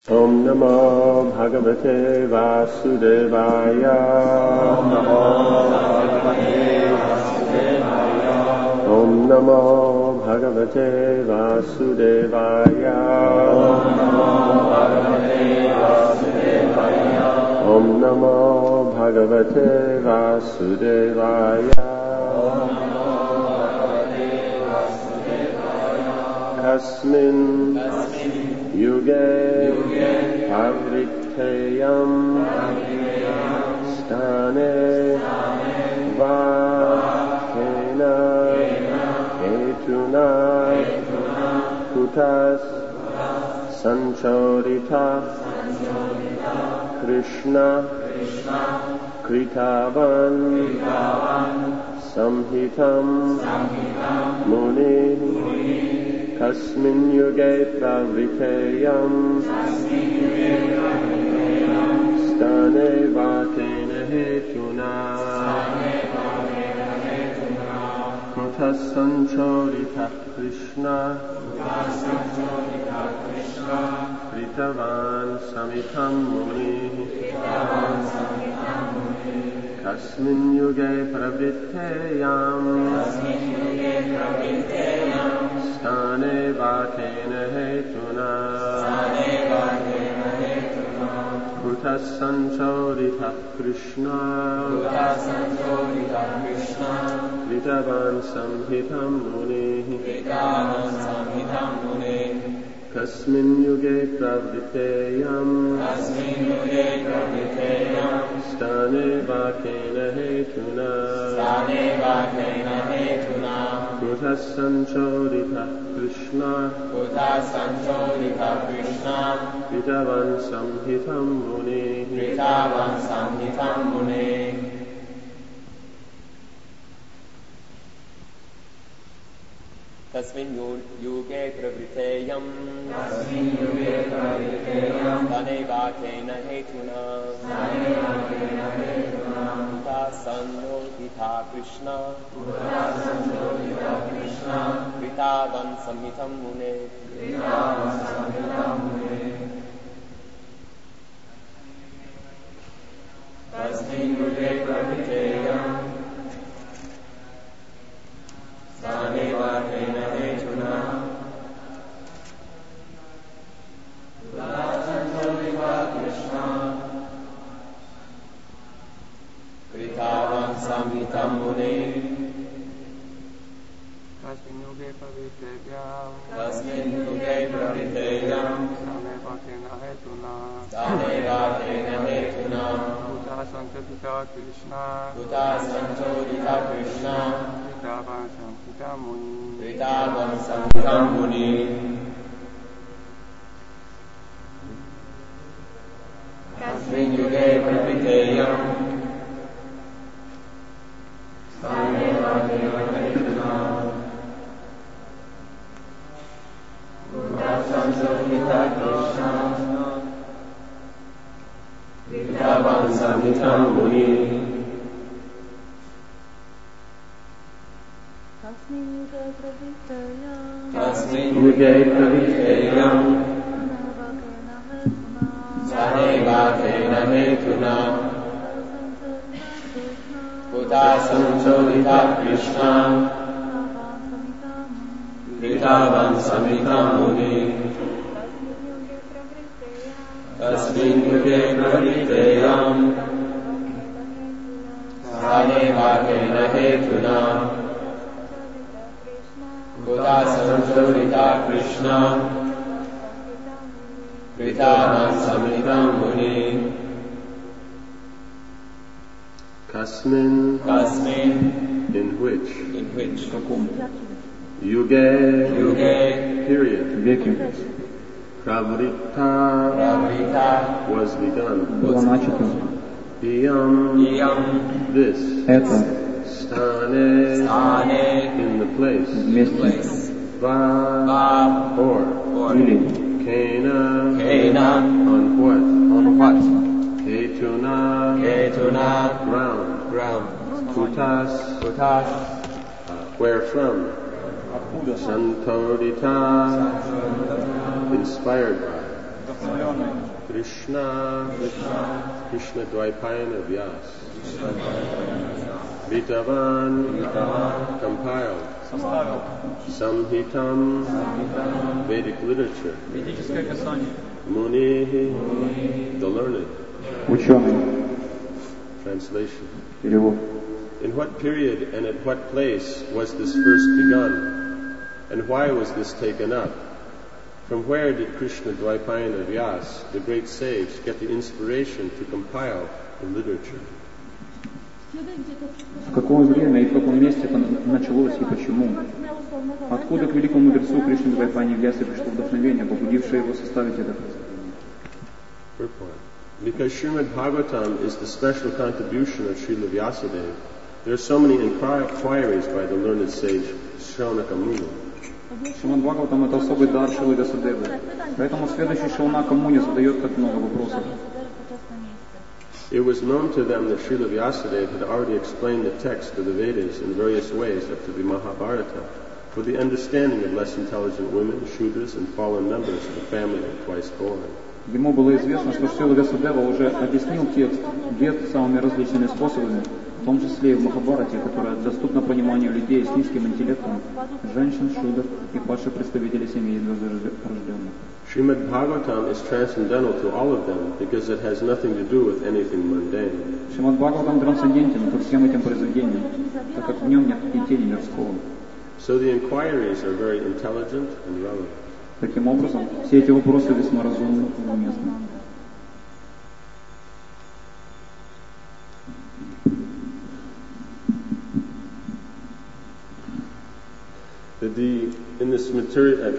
Om Namo Bhagavate Vasudevaya. Om Namo Bhagavate Vasudevaya. Om Namo Bhagavate Vasudevaya. Om Namo Bhagavate Vasudevaya. Om Namo Bhagavate Vasudevaya. Om Namo Bhagavate Vasudevaya. Kasmin Yuge Pavriteyam Stane Vakena Ketuna Kutas Sanchodita Krishna Kritavan Samhitam Muni Kasmin Yuge Pravriteyam Stane Vakena Hetuna Kutas Sanchodita Krishna Kritavan Samhitam Muni Kasmin Yuge Pravriteyam Stane Vakena Hetuna Kutas Sanchodita Krishna Kritavan Samhitam Muni Kasmin Yuge Pravriteyam Stane Vakena Hetuna Kutas Sanchodita Krishna Kritavan Samhitam Muni Tasmin yuge pravriteyam Stane vakena hetuna Kutas sanchodita Krishna Kritavan samhitam mune Tasmin yuge pravriteyam Stane vakena hetuna Kutas sanchodita Krishna Kritavan samhitam mune Tasmin yuge pravriteyam Stane vakena hetuna Kutas sanchodita Krishna Kritavan samhitam muni Tasmin yuge pravriteyam Stane vakena hetuna Kutas sanchodita Krishna Kritavan samhitam muni Tasmin yuge pravriteyam Stane vakena hetuna Kutas sanchodita Krishna Kritavan samhitam muni Tasmin yuge pravriteyam Stane vakena hetuna Kutas sanchodita Krishna Kritavan samhitam muni Kasmin in which Yuge period Pravrita was begun Iyam this Stane in the place Va or Kena on what Ketuna ground Kutas where from Sanchodita inspired by Krishna Dvaipayana Vyas Vitavan compiled Samhitam Vedic literature Muni the learned. Ученый. Translation. Перевод. In what period and at what place was this first begun? And why was this taken up? From where did Krishna Dvaipayana Vyas, the great sage, get the inspiration to compile the literature? В какое время и в каком месте это началось и почему? Откуда к великому мудрецу Кришне Двайпаяне Вьясе пришло вдохновение, побудившее его составить это произведение? Because Srimad Bhagavatam is the special contribution of Srila Vyasadeva, there are so many inquiries by the learned sage Shaunaka Muni. Шримад Бхагаватам — это особый дар Шрилы Вьясадевы. Поэтому следующий Шаунака Муни задает так много вопросов. It was known to them that Srila Vyasadeva had already explained the text of the Vedas in various ways up to the Mahabharata for the understanding of less intelligent women, Shudras, and fallen members of the family of twice born. Ему было известно, что Шрила Вьясадева уже объяснил текст Вед самыми различными способами, в том числе и в Махабхарате, которая доступна пониманию людей с низким интеллектом, женщин, шудр и падших представителей семьи рожденных. Srimad Bhagavatam is transcendental to all of them because it has nothing to do with anything mundane. Шримад Бхагаватам трансцендентен ко всем этим произведениям, так как в нем нет и тени мирского. So the inquiries are very intelligent and relevant. Таким образом, все эти вопросы весьма разумны и уместны. In this material,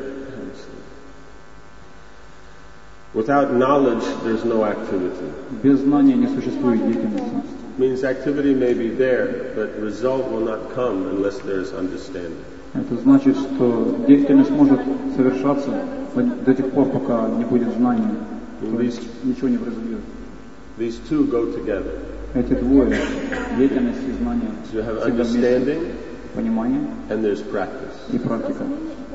without knowledge, there's no activity. Без знания не существует деятельности. Means activity may be there, but result will not come unless there is understanding. Это значит, что деятельность может совершаться до тех пор, пока не будет знания, то есть ничего не произойдет. These two go together. Эти двое, деятельность и знание, so you have understanding, понимание and there's practice. И практика.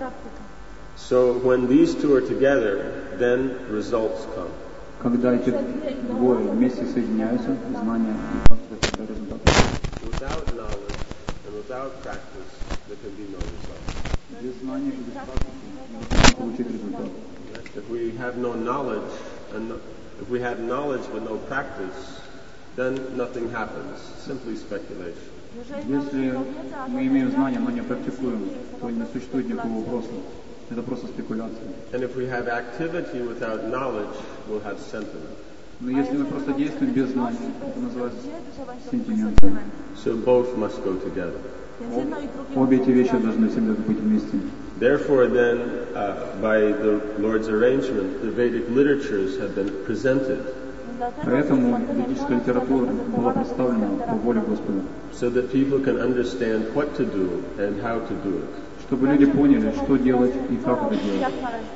So when these two are together, then results come. Когда эти двое вместе соединяются, знание и практика, тогда результат. Without knowledge and without practice, there can be no result. Без знания и без практики невозможно получить результат. If we have no knowledge and if we have knowledge but no practice, then nothing happens. Simply speculation. Если мы имеем знания, но не практикуем, то не существует никакого вопроса. Это просто спекуляция. And if we have activity without knowledge, we'll have sentiment. Но если мы просто действуем без знаний, это называется сентиментом. So both must go together. Обе эти вещи должны всегда быть вместе. Therefore, then, by the Lord's arrangement, the Vedic literatures have been presented. Поэтому ведическая литература была представлена по воле Господа. So that people can understand what to do and how to do it. Чтобы люди поняли, что делать и как это делать.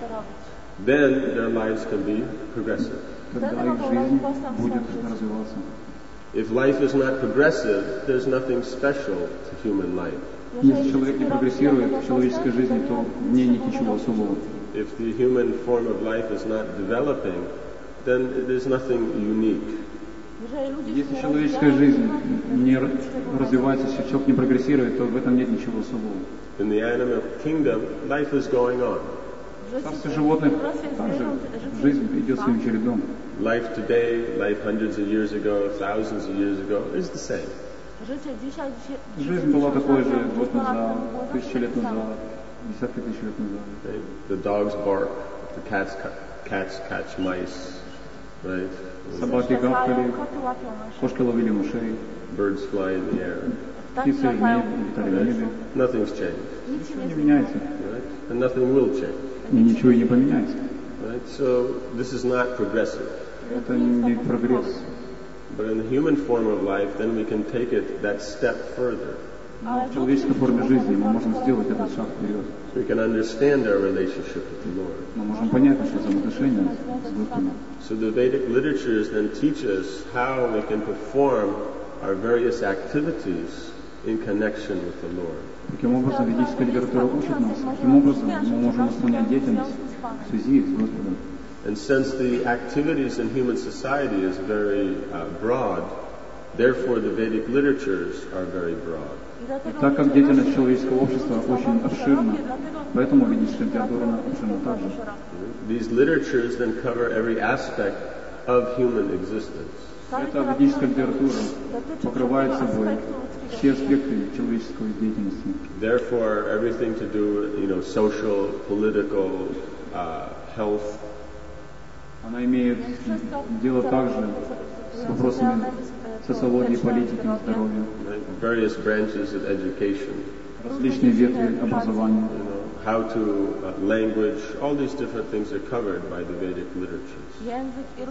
Then their lives can be progressive. Тогда их жизнь будет развиваться. If life is not progressive, there's nothing special to human life. Если человек не прогрессирует в человеческой жизни, то в ней нет ничего особого. If the human form of life is not developing, then there's nothing unique. Если человеческая жизнь не развивается, если человек не прогрессирует, то в этом нет ничего особого. In the animal kingdom, life is going on. В царстве животных также жизнь идет своим чередом. Life today, life hundreds of years ago, thousands of years ago, is the same. Жизнь была такой же год назад, 1000 лет назад, десятки тысяч лет назад. Right? The dogs bark, the cats catch mice, right? Собаки гавкали, кошки ловили мышей, birds fly in the air. птицы летали в небе. Nothing's changed. Ничего не меняется. Right? And nothing will change. И ничего и не поменяется. Right? So this is not progressive. Это не прогресс. But in the human form of life, then we can take it that step further. В человеческой форме жизни мы можем сделать этот шаг вперед. So we can understand our relationship with the Lord. Мы можем понять наши взаимоотношения с Господом. So the Vedic literatures then teach us how we can perform our various activities in connection with the Lord. Таким образом, ведическая литература учит нас, каким образом мы можем исполнять деятельность в связи с Господом. And since the activities in human society is very broad, therefore the Vedic literatures are very broad. И так как деятельность человеческого общества очень обширна, поэтому ведическая литература обширна также. These literatures then cover every aspect of human existence. Эта ведическая литература покрывает собой все аспекты человеческой деятельности. Therefore, everything to do with, social, political, health. Она имеет дело также с вопросами социологии, политики, здоровья. Various branches of education. Различные ветви образования. How to language, all these different things are covered by the Vedic literatures.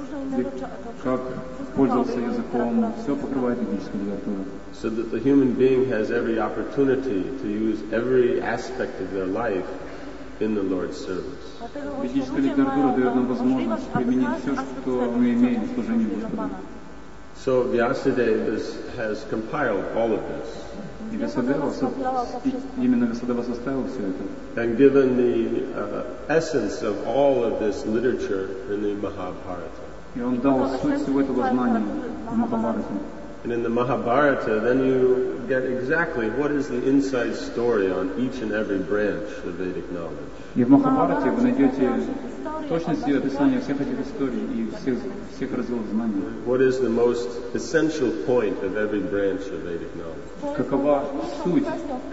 Как пользоваться языком, все покрывает ведическая литература. So that the human being has every opportunity to use every aspect of their life in the Lord's service. Ведическая литература дает нам возможность применить все, что мы имеем в служении Господу. So Vyasadeva has compiled all of this. И именно Вьясадева составил все это. And given the essence of all of this literature in the Mahabharata. И он дал суть всего этого знания в Махабхарате. And in the Mahabharata, then you get exactly what is the inside story on each and every branch of Vedic knowledge. И в Махабхарате вы найдете точности описания всех этих историй и всех разделов знаний. What is the most essential point of every branch of Vedic knowledge? Какова суть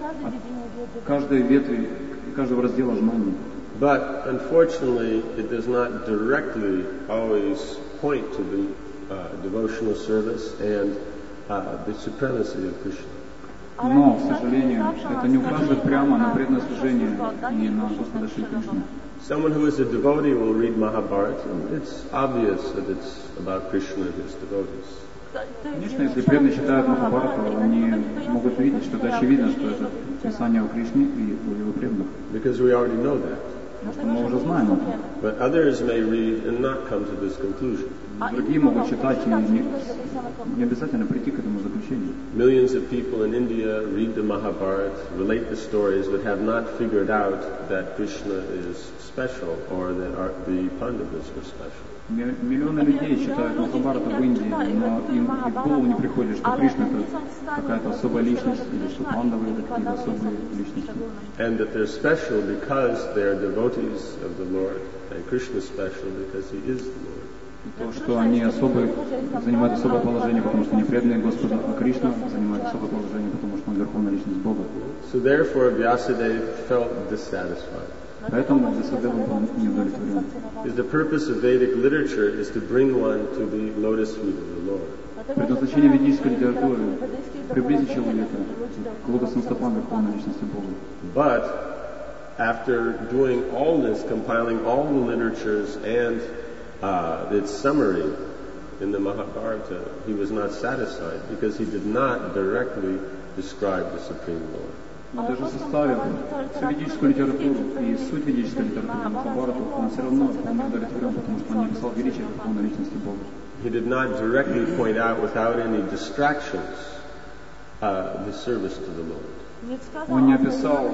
каждой ветви и каждого раздела знаний? But unfortunately, it does not directly always point to the devotional service and the supremacy of Krishna. Но, к сожалению, это не указывает прямо на преданное служение и на Господа Шри Кришну. Someone who is a devotee will read Mahabharata, and it's obvious that it's about Krishna and his devotees. Конечно, если преданные читают Махабхарату, они могут видеть, что это очевидно, что это писание о Кришне и о его преданных. Because we already know that. Потому что мы уже знаем это. But others may read and not come to this conclusion. Другие могут читать и не обязательно прийти к этому заключению. Millions of people in India read the Mahabharata, relate the stories, but have not figured out that Krishna is special or that the Pandavas were special. Миллионы людей читают Махабхарату в Индии, но им и в голову не приходит, что Кришна это какая-то особая личность, или что Пандавы это какие-то особые личности. And that they're special because they're devotees of the Lord, and Krishna is special because he is the Lord. То, что они занимают особое положение, потому что они преданные Господу, а Кришна занимает особое положение, потому что он верховная личность Бога. So therefore Vyasadeva felt dissatisfied. Поэтому Вьясадева был неудовлетворен. Because the purpose of Vedic literature is to bring one to the lotus feet of the Lord. Предназначение ведической литературы — приблизить человека к лотосным стопам верховной личности Бога. But after doing all this, compiling all the literatures and its summary in the Mahabharata, he was not satisfied because he did not directly describe the Supreme Lord. Даже составив всю ведическую литературу и суть ведической литературы Махабхарату, он все равно не удовлетворен, потому что он не писал величие верховной личности Бога. He did not directly point out without any distractions the service to the Lord. Он не описал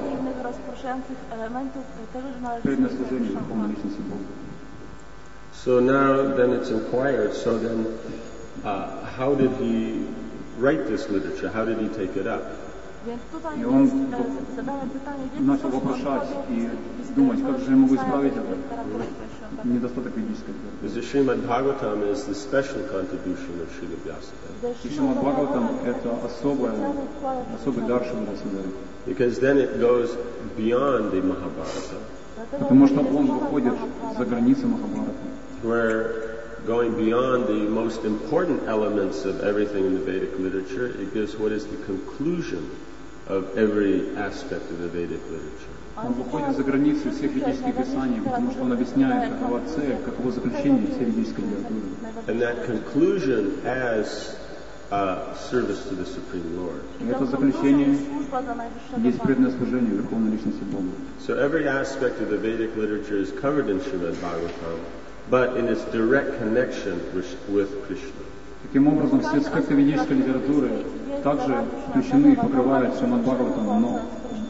преданное служение верховной личности Бога. So now then it's inquired, so then how did he write this literature? How did he take it up? И он начал вопрошать и думать, как же я могу исправить это недостаток ведической литературы. Because the Srimad Bhagavatam is the special contribution of Srila Vyasadeva. И Шримад Бхагаватам — это особый дар Шрила Вьясадевы. Because then it goes beyond the Mahabharata. Потому что он выходит за границы Махабхараты. Where going beyond the most important elements of everything in the Vedic literature, it gives what is the conclusion of every aspect of the Vedic literature. Он выходит за границы всех ведических писаний, потому что он объясняет, какова цель, каково заключение всей ведической литературы. And that conclusion as service to the Supreme Lord. И это заключение есть преданное служение верховной личности Бога. So every aspect of the Vedic literature is covered in Srimad Bhagavatam, but in its direct connection with Krishna. Таким образом, все аспекты ведической литературы также включены и покрывают Шримад Бхагаватам, но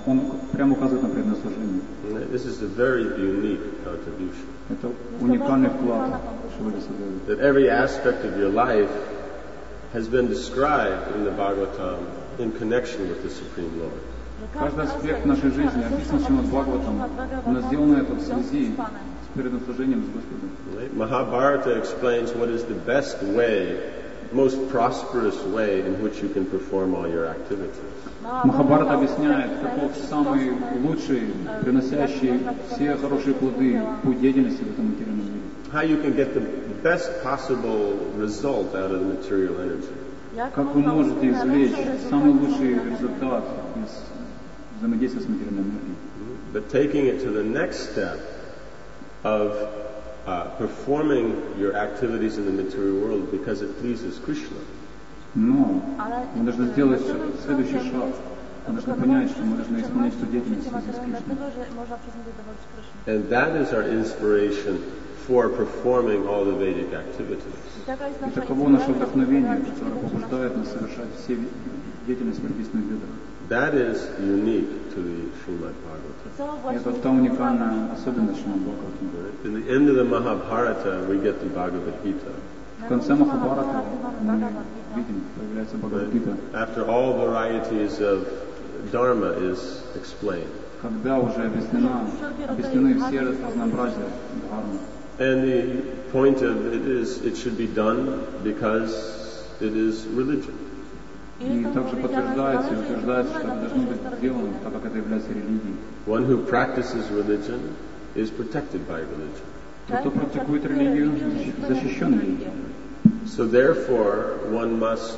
он прямо указывает на преданное служение. This is a very unique contribution. Это уникальный вклад Шрила Вьясадевы. That every aspect of your life has been described in the Bhagavatam in connection with the Supreme Lord. Каждый аспект нашей жизни описан Шримад Бхагаватам, но сделано это в связи с преданным служением с Господом. Right? Mahabharata explains what is the best way, most prosperous way in which you can perform all your activities. Махабхарата объясняет, каков самый лучший, приносящий все хорошие плоды путь деятельности в этом материальном мире. How you can get the best possible result out of the material energy. Как вы можете извлечь самый лучший результат из взаимодействия с материальной энергией. But taking it to the next step of performing your activities in the material world because it pleases Krishna. Но мы должны сделать следующий шаг. Мы должны понять, что мы должны исполнять эту деятельность в связи с Кришной. And that is our inspiration for performing all the Vedic activities. И таково наше вдохновение, которое побуждает нас совершать все деятельность, прописанную в Ведах. That is unique to the Srimad Bhagavatam. Это та уникальная особенность Шримад Бхагаватам. In the end of the Mahabharata, we get the Bhagavad Gita. В конце Махабхарата мы видим, появляется Бхагавад-гита. After all varieties of Dharma is explained. Когда уже объяснены все разнообразия Дхармы. And the point of it is, it should be done because it is religion. И также подтверждается и утверждается, что это должно быть сделано, так как это является религией. One who practices religion is protected by religion. Тот, кто практикует религию, защищен религией. So therefore, one must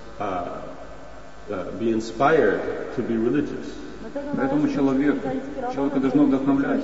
be inspired to be religious. Поэтому человека должно вдохновлять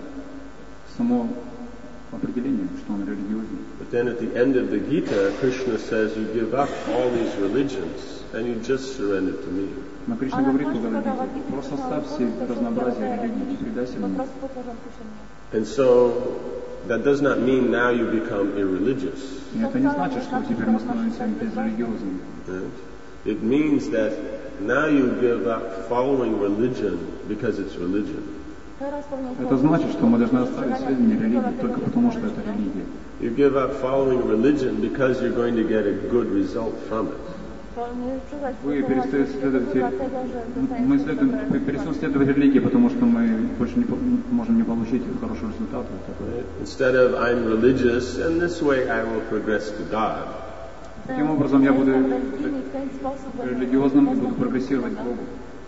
само определение, что он религиозен. But then at the end of the Gita, Krishna says, you give up all these religions and you just surrender to me. Но Кришна говорит в Бхагавад-гите, просто оставь все разнообразие религий и предайся мне. And so that does not mean now you become irreligious. И это не значит, что теперь мы становимся безрелигиозными. Right? It means that now you give up following religion because it's religion. Это значит, что мы должны оставить следование религии только потому, что это религия. You give up following religion because you're going to get a good result from it. Вы перестаете следовать, мы перестаем следовать религии, потому что мы больше не можем не получить хорошего результата. Instead of I'm religious and this way I will progress to God. Таким образом я буду религиозным и буду прогрессировать к Богу.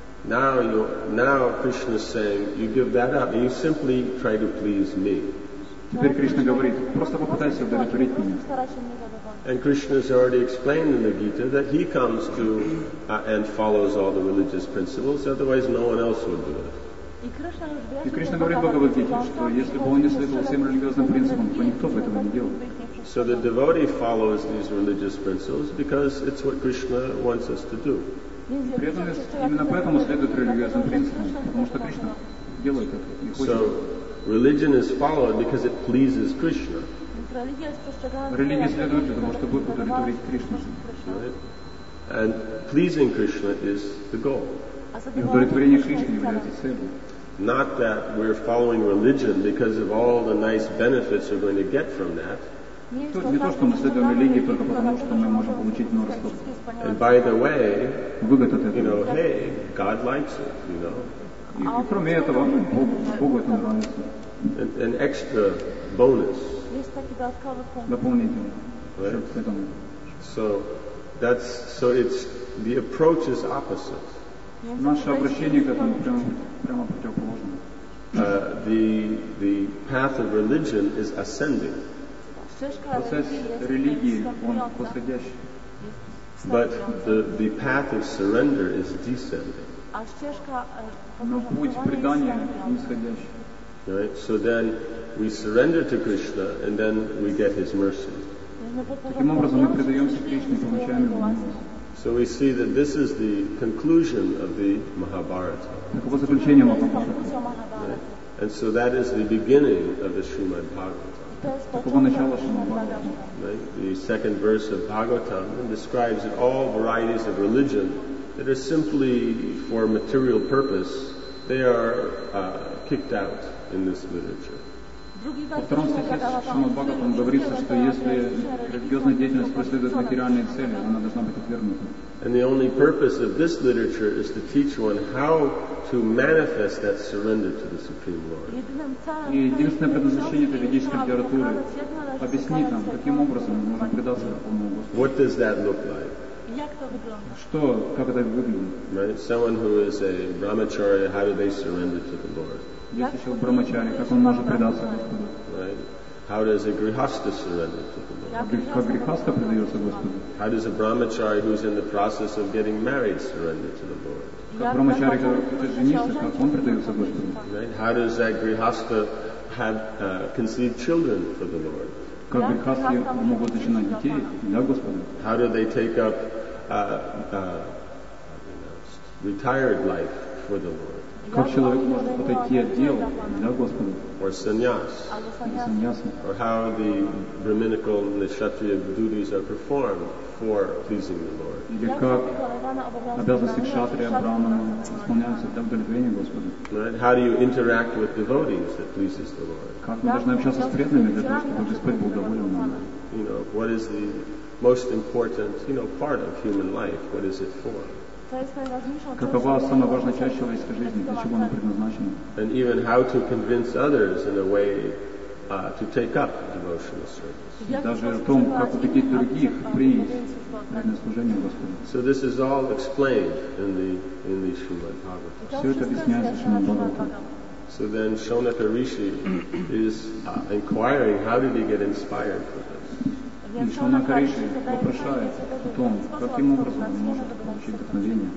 Now Krishna is saying you give that up and you simply try to please me. Теперь Кришна говорит, просто попытайся удовлетворить меня. And Krishna has already explained in the Gita that he comes to and follows all the religious principles, otherwise no one else would do it. И Кришна говорит в Бхагавад-гите, что если бы он не следовал всем религиозным принципам, то никто бы этого не делал. So the devotee follows these religious principles because it's what Krishna wants us to do. Преданные именно поэтому следуют религиозным принципам, потому что Кришна делает это и хочет. So religion is followed because it pleases Krishna. Религия следует для того, чтобы удовлетворить Кришну. And pleasing Krishna is the goal. И удовлетворение Кришны является целью. Not that we're following religion because of all the nice benefits we're going to get from that. Не то, что мы следуем религии только потому, что мы можем получить множество And by the way, выгод от you know, этого. hey, God likes it, you know. И кроме этого, Богу это нравится. An extra bonus. Дополнительно. Right? К этому. So it's the approach is opposite. Наше обращение к этому прямо противоположно. The path of religion is ascending. Процесс религии, он восходящий. But the path of surrender is descending. Но путь предания нисходящий. Right? So then we surrender to Krishna and then we get his mercy. Таким образом мы предаемся Кришне и получаем его милость. So we see that this is the conclusion of the Mahabharata. Таково заключение Махабхарата. Right? And so that is the beginning of the Srimad Bhagavatam. Таково начало Шримад Бхагаватам. Right? The second verse of Bhagavatam describes that all varieties of religion that are simply for material purpose they are kicked out in this literature. Во втором стихе Шримад Бхагаватам говорится, что если религиозная деятельность преследует материальные цели, она должна быть отвергнута. And the only purpose of this literature is to teach one how to manifest that surrender to the Supreme Lord. И единственное предназначение этой ведической литературы — объяснить нам, каким образом мы можем предаться Верховному Господу. What does that look like? Что, как это выглядит? Right? Someone who is a brahmacharya, how do they surrender to the Lord? Если человек брамачари, как он может предаться Господу? Right? How does a grihasta surrender to the Lord? Как грехаста предается Господу? How does a brahmachari who's in the process of getting married surrender to the Lord? Как брамачари, который хочет жениться, как он предается Господу? Right? How does that grihasta have conceived children for the Lord? Как грехасты могут начинать детей для Господа? How do they take up retired life for the Lord? Как человек может отойти от дел для Господа? Or sannyas? Или саньяса? Or how the Brahminical and the Kshatriya duties are performed for pleasing the Lord? Или как обязанности кшатрия, брамана исполняются для удовлетворения Господа? Right? How do you interact with devotees that pleases the Lord? Как мы должны общаться с преданными для того, чтобы Господь был доволен нами? You know, what is the most important, part of human life? What is it for? Какова самая важная часть человеческой жизни, для чего она предназначена? And even how to convince others in a way to take up devotional service. И даже о том, как убедить других принять преданное служение Господу. So this is all explained in the Srimad Bhagavatam. Все это объясняется в Шримад Бхагаватам. So then Shonaka Rishi is inquiring how did he get inspired for this. И Шонака Риши вопрошает о том, каким образом он может получить вдохновение.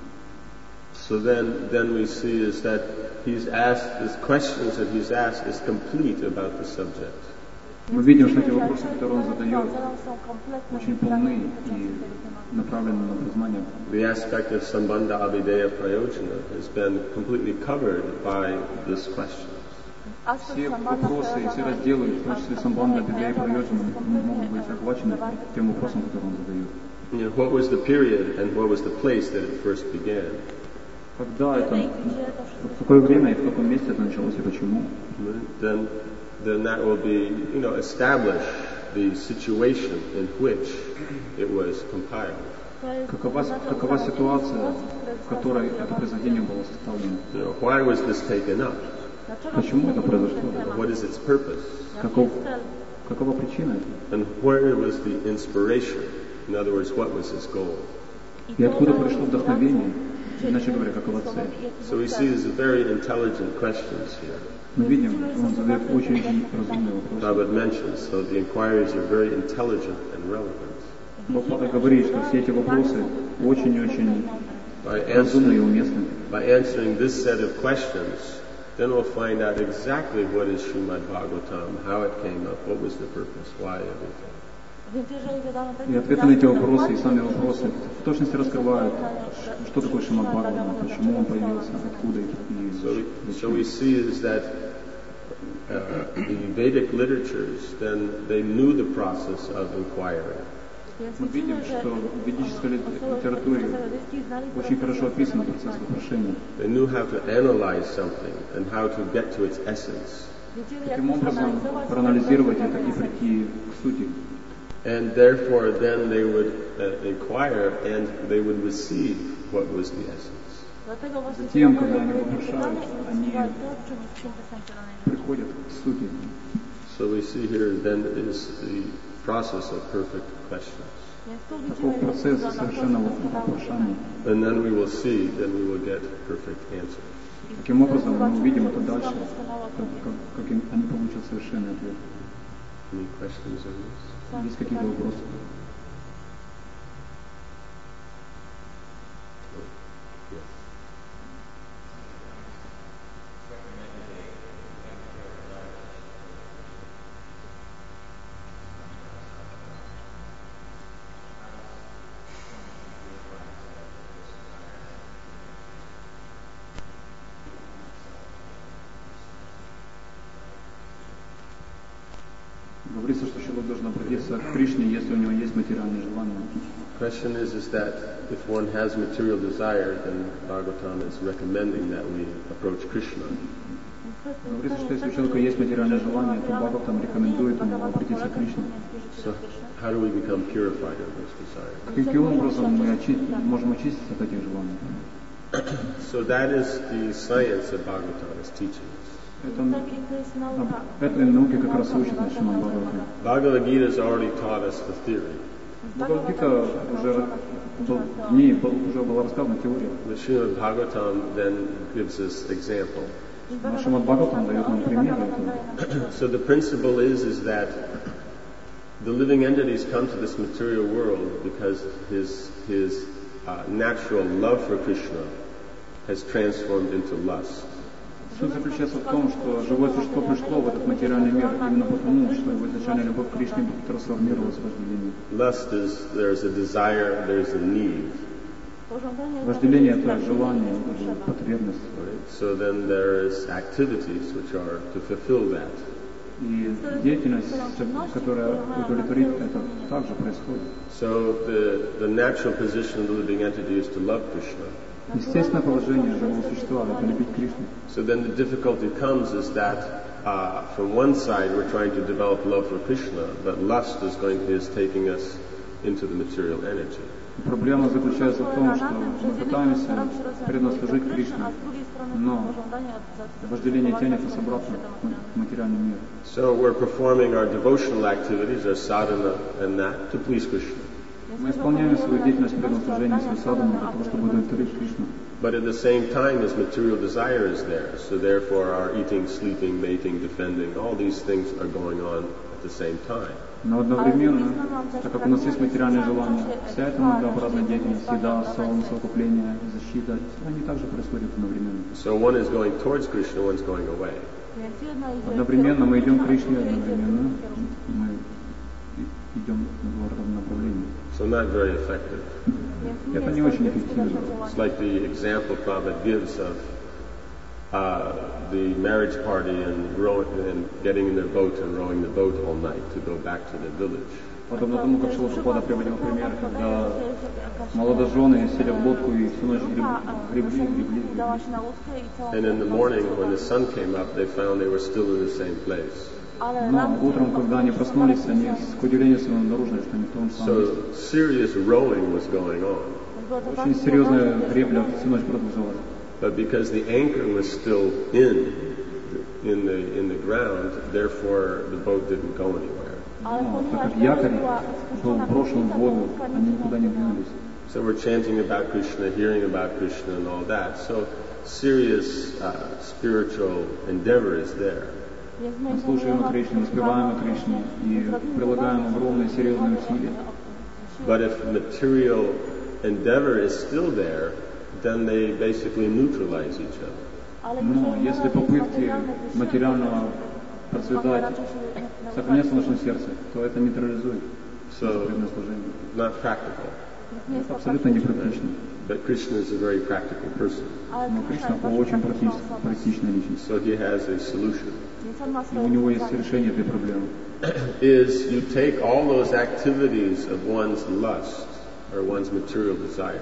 So then we see is that he's asked, his questions that he's asked is complete about the subject. Мы видим, что эти вопросы, которые он задает, очень полны и направлены на познание. The aspect of Sambandha Abhideya Prayojana has been completely covered by this question. Все вопросы и все разделы, в том числе Самбанда, Абидея и Прайоджана, могут быть охвачены тем вопросом, который он задает. What was the period and what was the place that it first began? Когда это, в какое время и в каком месте это началось и почему? Then that will be, establish the situation in which it was compiled. Какова ситуация, в которой это произведение было составлено? Why was this taken up? Почему это произошло? What is its purpose? Какова причина? And where was the inspiration? In other words, what was its goal? И откуда пришло вдохновение? Иначе говоря, какова цель? So we see these very intelligent questions here. Мы видим, что он задает очень разумные вопросы. Prabhupada mentions, so the inquiries are very intelligent and relevant. Прабхупада говорит, что все эти вопросы очень-очень разумные и уместны. By answering this set of questions, then we'll find out exactly what is Srimad Bhagavatam, how it came up, what was the purpose, why everything. И ответы на эти вопросы и сами вопросы в точности раскрывают, что такое Шримад Бхагаватам, почему он появился, откуда и So we see is that the Vedic literatures, then they knew the process of inquiry. Мы видим, что в ведической литературе очень хорошо описан процесс вопрошения. They knew how to analyze something and how to get to its essence. Таким образом, проанализировать это и прийти к сути. And therefore, then they would inquire and they would receive what was the essence. Затем, когда они вопрошают, они приходят к сути. So we see here then is the process of perfect questions. Таков процесс совершенного вопрошания. And then we will see, then we will get perfect answers. Таким образом, мы увидим это дальше, как они получат совершенный ответ. Any questions on this? Есть какие-то вопросы? Говорится, что человек должен обратиться к Кришне, если у него есть материальные желания. Question is that if one has material desire, then Bhagavatam is recommending that we approach Krishna. Говорится, что если у человека есть материальное желание, то Бхагаватам рекомендует ему обратиться к Кришне. So how do we become purified of those desires? Каким образом мы можем очиститься от этих желаний? So that is the science that Bhagavatam is teaching us. Этой науке как раз учит нас Шримад Бхагаватам. Bhagavad Gita has already taught us the theory. Бхагавад-гита уже была рассказана теория. The Srimad Bhagavatam then gives us example. Шримад Бхагаватам дает нам примеры этого. So the principle is that the living entities come to this material world because his natural love for Krishna has transformed into lust. Суть заключается в том, что живое существо пришло в этот материальный мир именно потому, что его изначальная любовь к Кришне трансформировалась в вожделение. Lust is there's a desire, there's a need. Вожделение — это желание, потребность. Right? So then there's activities which are to fulfill that. И деятельность, которая удовлетворит это, также происходит. So the natural position of the living entity is to love Krishna. Естественное положение живого существа — это любить Кришну. So then the difficulty comes is that from one side we're trying to develop love for Krishna, but lust is taking us into the material energy. Проблема заключается в том, что мы пытаемся преданно служить Кришне, но вожделение тянет нас обратно к материальному миру. So we're performing our devotional activities, our sadhana and that, to please Krishna. Мы исполняем свою деятельность преданного служения, свою садхану для того, чтобы удовлетворить Кришну. But at the same time, his material desire is there. So therefore, our eating, sleeping, mating, defending, all these things are going on at the same time. Но одновременно, так как у нас есть материальное желание, вся эта многообразная деятельность, еда, сон, совокупление, защита, они также происходят одновременно. So one is going towards Krishna, one's going away. Одновременно мы идем к Кришне, одновременно мы идем в этом направлении. So not very effective. Это не очень эффективно. It's like the example Prabhupada gives of the marriage party and getting in their boat and rowing the boat all night to go back to their village. Подобно тому, как Шрила Прабхупада приводил пример, когда молодожены сели в лодку и всю ночь гребли. And in the morning, when the sun came up, they found they were still in the same place. Но утром, когда они проснулись, они к удивлению своему обнаружили, что они в том самом месте. So serious rowing was going on. Очень серьезная гребля всю ночь продолжалась. But because the anchor was still in the ground, therefore the boat didn't go anywhere. Но так как якорь был брошен в воду, они никуда не двинулись. So we're chanting about Krishna, hearing about Krishna and all that. So serious spiritual endeavor is there. Мы слушаем о Кришне, воспеваем о Кришне и прилагаем огромные серьезные усилия. But if material endeavor is still there, then they basically neutralize each other. Но если попытки материального процветать сохраняются в нашем сердце, то это нейтрализует преданное служение. Not practical. Это абсолютно непрактично. But Krishna is a very practical person. Но Кришна очень практичная личность. So he has a solution. И у него есть решение этой проблемы. Is you take all those activities of one's lust or one's material desire.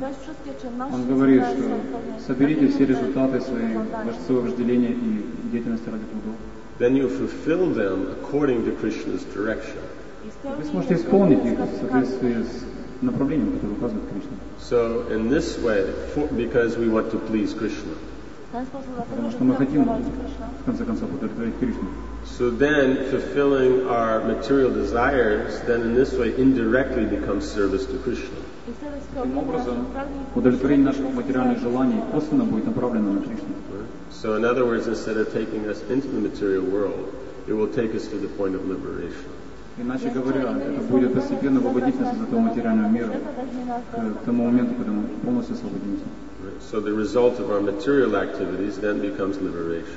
Он говорит, что соберите все результаты своего вожделения и деятельности ради трудов. Then you fulfill them according to Krishna's direction. Вы сможете исполнить их в соответствии с направлением, которое указывает Кришна. So in this way, because we want to please Krishna. Потому что мы хотим, в конце концов, удовлетворить Кришну. So then, fulfilling our material desires, then in this way indirectly becomes service to Krishna. Таким образом, удовлетворение наших материальных желаний косвенно будет направлено на Кришну. So in other words, instead of taking us into the material world, it will take us to the point of liberation. Иначе говоря, это будет постепенно выводить нас из этого материального мира к тому моменту, когда мы полностью освободимся. So the result of our material activities then becomes liberation.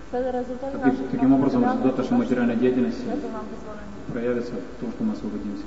Таким образом, результат нашей материальной деятельности проявится в том, что мы освободимся.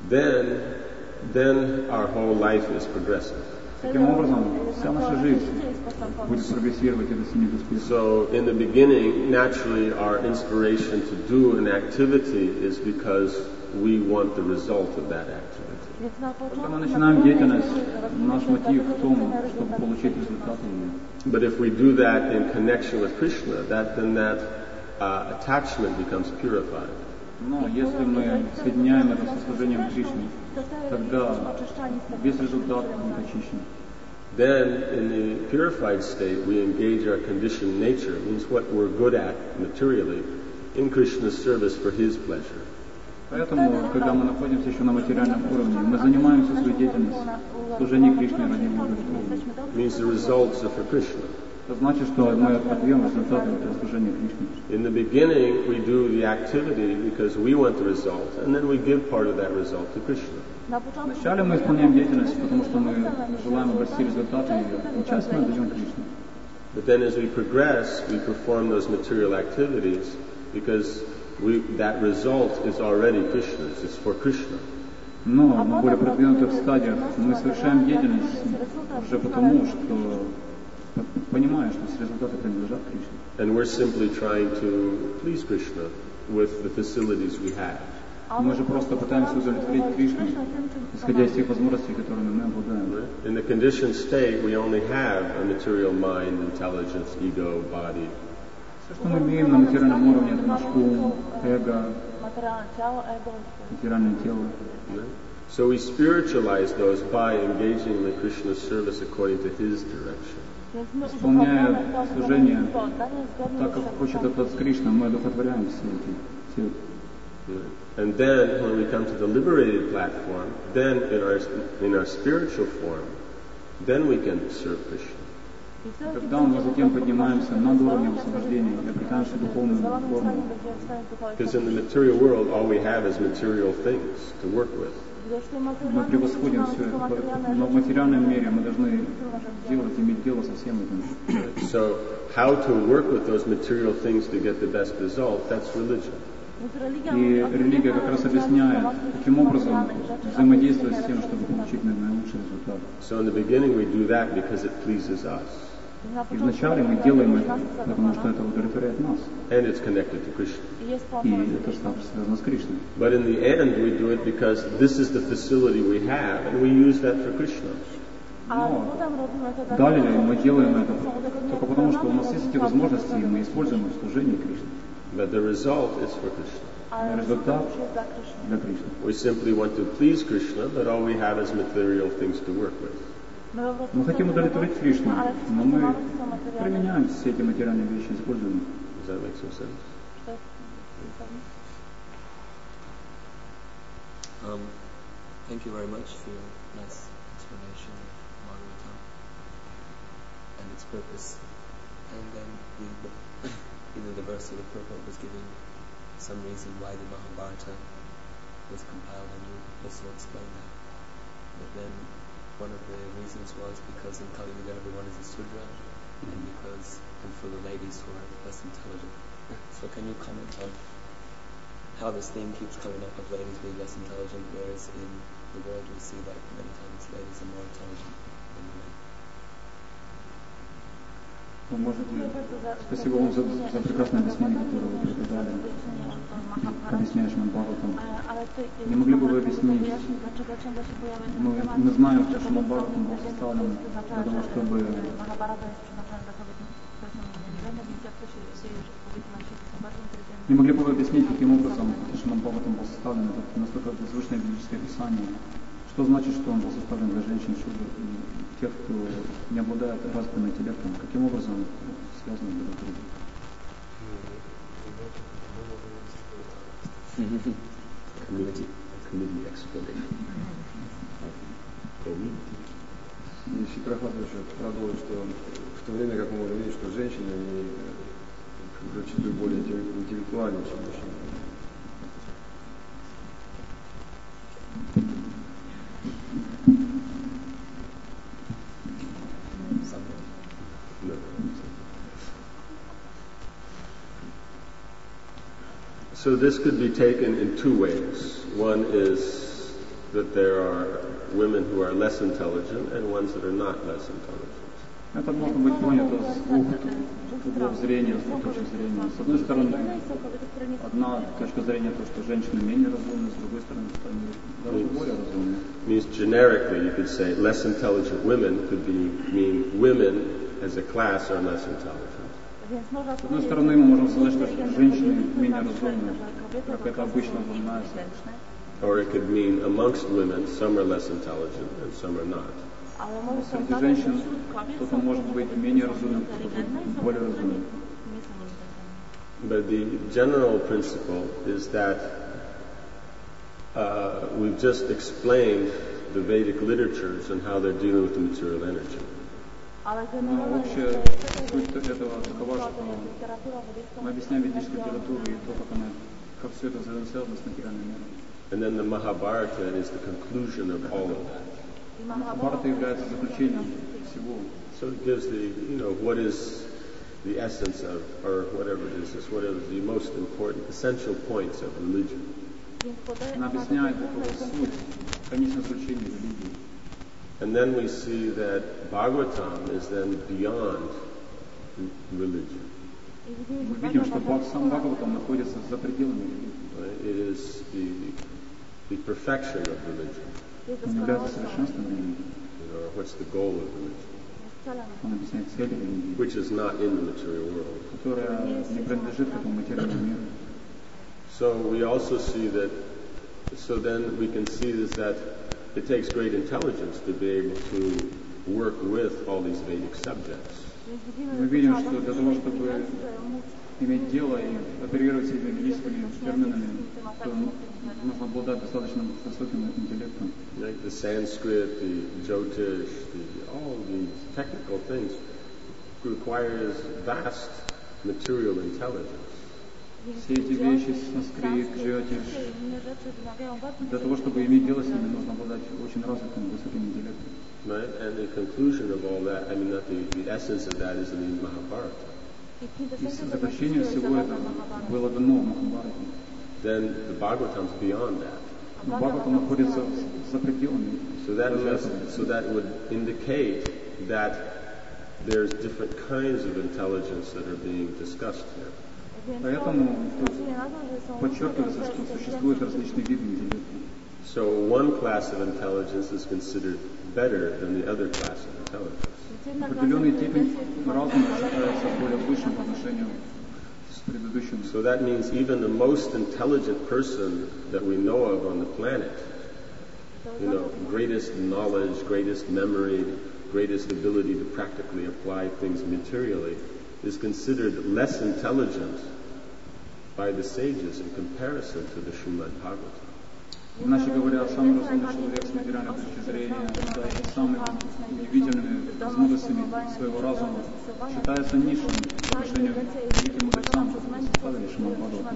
Then our whole life is progressive. Таким образом, вся наша жизнь будет прогрессировать и достигнет успеха. So in the beginning, naturally, our inspiration to do an activity is because we want the result of that activity. Когда мы начинаем деятельность, наш мотив в том, чтобы получить результаты. But if we do that in connection with Krishna, then that attachment becomes purified. Но если мы соединяем это со служением Кришне, тогда весь результат будет очищен. Then, in the purified state, we engage our conditioned nature, means what we're good at materially, in Krishna's service for His pleasure. Поэтому, когда мы находимся еще на материальном уровне, мы занимаемся своей деятельностью в служении Кришне ради Его удовлетворения. Means the results are for Krishna. Это значит, что мы отдаем результаты для служения Кришне. In the beginning, we do the activity because we want the result, and then we give part of that result to Krishna. Вначале мы исполняем деятельность, потому что мы желаем обрести результаты, и часть мы отдаем Кришне. But then as we progress, we perform those material activities because that result is already Krishna's, it's for Krishna. Но на более продвинутых стадиях мы совершаем деятельность уже потому, что понимая, что результаты принадлежат Кришне. And we're simply trying to please Krishna with the facilities we have. Мы же просто пытаемся удовлетворить Кришну, исходя из тех возможностей, которыми мы обладаем. In the conditioned state, we only have a material mind, intelligence, ego, body. Все, что мы имеем на материальном уровне, это наш ум, эго, материальное тело. So we spiritualize those by engaging in the Krishna service according to His direction. Исполняя служение так, как хочет Отец Кришна, мы одухотворяем все эти. And then, when we come to the liberated platform, then in our spiritual form, then we can serve Krishna. Когда мы затем поднимаемся над уровнем освобождения и обретаемся духовную форму. Because in the material world, all we have is material things to work with. Мы превосходим все это, но в материальном мире мы должны иметь дело со всем этим. So, how to work with those material things to get the best result, that's religion. И религия как раз объясняет, каким образом взаимодействовать с тем, чтобы получить наилучший результат. So in the beginning we do that because it pleases us. И вначале мы делаем это, потому что это удовлетворяет нас. And it's connected to Krishna. И это также связано с Кришной. But in the end we do it because this is the facility we have and we use that for Krishna. Но далее мы делаем это только потому, что у нас есть эти возможности, и мы используем их в служении Кришне. But the result is for Krishna. Результат для Кришны. We simply want to please Krishna, but all we have is material things to work with. Мы хотим удовлетворить Кришну, но мы применяем все эти материальные вещи, используем их. Does that make some sense? Thank you very much for your nice explanation of Bhagavatam and its purpose. And then the verse of the purport was giving some reason why the Mahabharata was compiled, and you also explained that. But then one of the reasons was because in Kali Yuga everyone is a Sudra, and for the ladies who are less intelligent. So can you comment on how this theme keeps coming up of ladies being less intelligent, whereas in the world we see that many times ladies are more intelligent than men? Вы можете... Спасибо вам за прекрасное объяснение, которое вы преподали, объясняя Шримад Бхагаватам. Не могли бы вы объяснить, мы знаем, что Шримад Бхагаватам был составлен для того, чтобы не могли бы вы объяснить, каким образом Шримад Бхагаватам был составлен, это настолько возвышенное ведическое писание. Что значит, что он был составлен для женщин, шудр, тех, кто не обладает развитым интеллектом? Каким образом связаны друг с другом? Committee explanation. Если Прохладович продолжит, что в то время, как мы можем видеть, что женщины, они зачастую более интеллектуальны, чем мужчины. So this could be taken in two ways. One is that there are women who are less intelligent and ones that are not less intelligent. Это можно быть понято с двух углов зрения, с двух точек зрения. С одной стороны, одна точка зрения то, что женщины менее разумны, с другой стороны, они даже более разумны. Means generically, you could say less intelligent women could mean women as a class are less intelligent. С одной стороны, мы можем сказать, что женщины менее разумны, как это обычно упоминается. Or it could mean amongst women, some are less intelligent and some are not. Среди женщин кто-то может быть менее разумным, кто-то более разумным. But the general principle is that we've just explained the Vedic literatures and how they're dealing with the material energy. Но общая суть этого такова, что мы объясняем ведическую литературу и то, как все это взаимосвязано с материальным миром. And then the Mahabharata is the conclusion of all of that. Махабхарата является заключением всего. So it gives what is the essence of, or whatever it is what is the most important, essential points of religion. Она объясняет суть, конечное заключение религии. And then we see that Bhagavatam is then beyond religion. Мы видим, что сам Бхагаватам находится за пределами религии. It is the perfection of religion. Он является совершенством религии. What's the goal of religion? Он объясняет цели религии, which is not in the material world. Которая не принадлежит к этому материальному миру. So we also see that. So then we can see that it takes great intelligence to be able to work with all these Vedic subjects. Мы видим, что для того, чтобы иметь дело и оперировать с этими ведическими терминами, то нужно обладать достаточно высоким интеллектом. Like the Sanskrit, the Jyotish, all these technical things requires vast material intelligence. Все эти вещи, санскрит, джиотиш, для того, чтобы иметь дело с ними, нужно обладать очень развитым высоким интеллектом. Right? And the conclusion of all that, not the essence of that is in the Mahabharata. И заключение всего этого было дано в Махабхарате. Then the Bhagavatam is beyond that. Но Бхагаватам находится за пределами. So that would indicate that there's different kinds of intelligence that are being discussed here. Поэтому тут подчеркивается, что существуют различные виды интеллекта. So one class of intelligence is considered better than the other class of intelligence. Определенный тип разума считается более высшим по отношению с предыдущим. So that means even the most intelligent person that we know of on the planet, greatest knowledge, greatest memory, greatest ability to practically apply things materially, is considered less intelligent by the sages in comparison to the Srimad Bhagavatam. Иначе говоря, самый разумный человек с материальной точки зрения, обладающий самыми удивительными возможностями своего разума, считается низшим по отношению к великим мудрецам, которые составили Шримад Бхагаватам.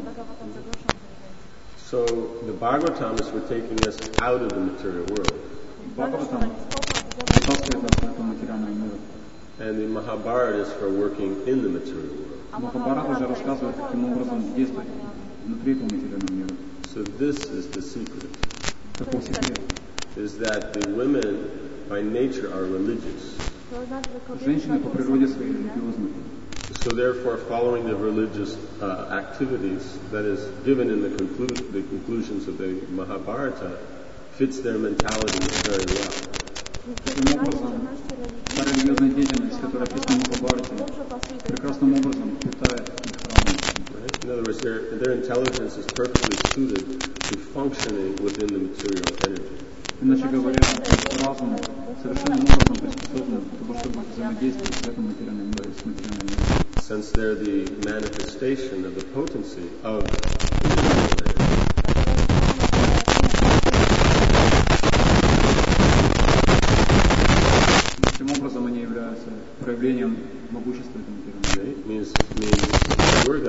So the Bhagavatam is for taking us out of the material world. Бхагаватам вытаскивает нас из этого материального мира. And the Mahabharata is for working in the material world. Махабхарата же рассказывает, каким образом действовать внутри этого материального мира. So this is the secret. Какой секрет? Is that the women by nature are religious. Женщины по природе своей религиозны. So therefore, following the religious activities that is given in the conclusions of the Mahabharata fits their mentality very well. Таким образом, та религиозная деятельность, которая описана в Махабхарате, прекрасным образом питает их разум. In other words, their intelligence is perfectly suited to functioning within the material energy. Иначе говоря, разум совершенным образом приспособлен к тому, чтобы взаимодействовать с этим материальным миром, с материальным миром. Since they're the manifestation of the potency of the material energy. Таким образом, они являются проявлением могущества этого материального мира. Means Durga.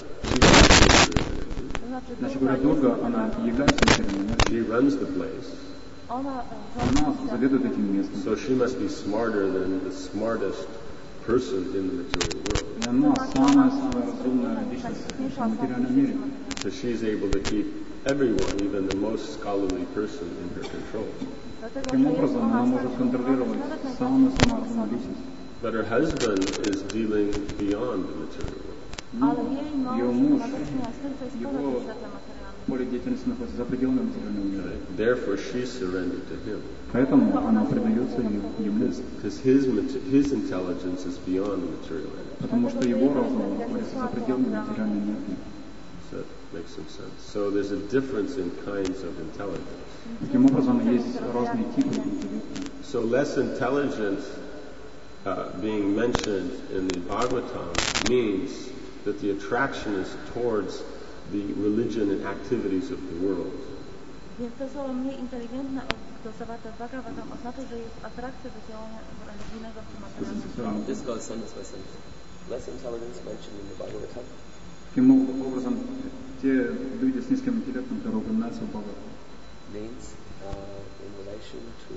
Значит, говоря, Дурга, она является материальным миром. She runs the place. Она заведует этим местом. So she must be smarter than the smartest person in the material world. И она самая разумная личность в материальном мире. So she's able to keep everyone, even the most scholarly person, in her control. Таким образом, она может контролировать самую разумную личность. But her husband is dealing beyond the material world. Но ее муж, его поле деятельности находится за пределами материального мира. Therefore, she surrendered to him. Поэтому она предается ему. Because his intelligence is beyond the material energy. Потому что его разум находится за пределами материальной энергии. So that makes some sense. So there's a difference in kinds of intelligence. Таким образом, есть разные типы интеллекта. So less intelligent being mentioned in the Bhagavatam means that the attraction is towards the religion and activities of the world. Więc to słowo mniej inteligentne zawarte w Bhagavatam oznacza, że jest atrakcja do działania religijnego w tym materialnym. This goes sentence by sentence. Less intelligence mentioned in the Bhagavatam. Таким образом, те люди с низким интеллектом, которые упоминаются в Бхагаватам, means in relation to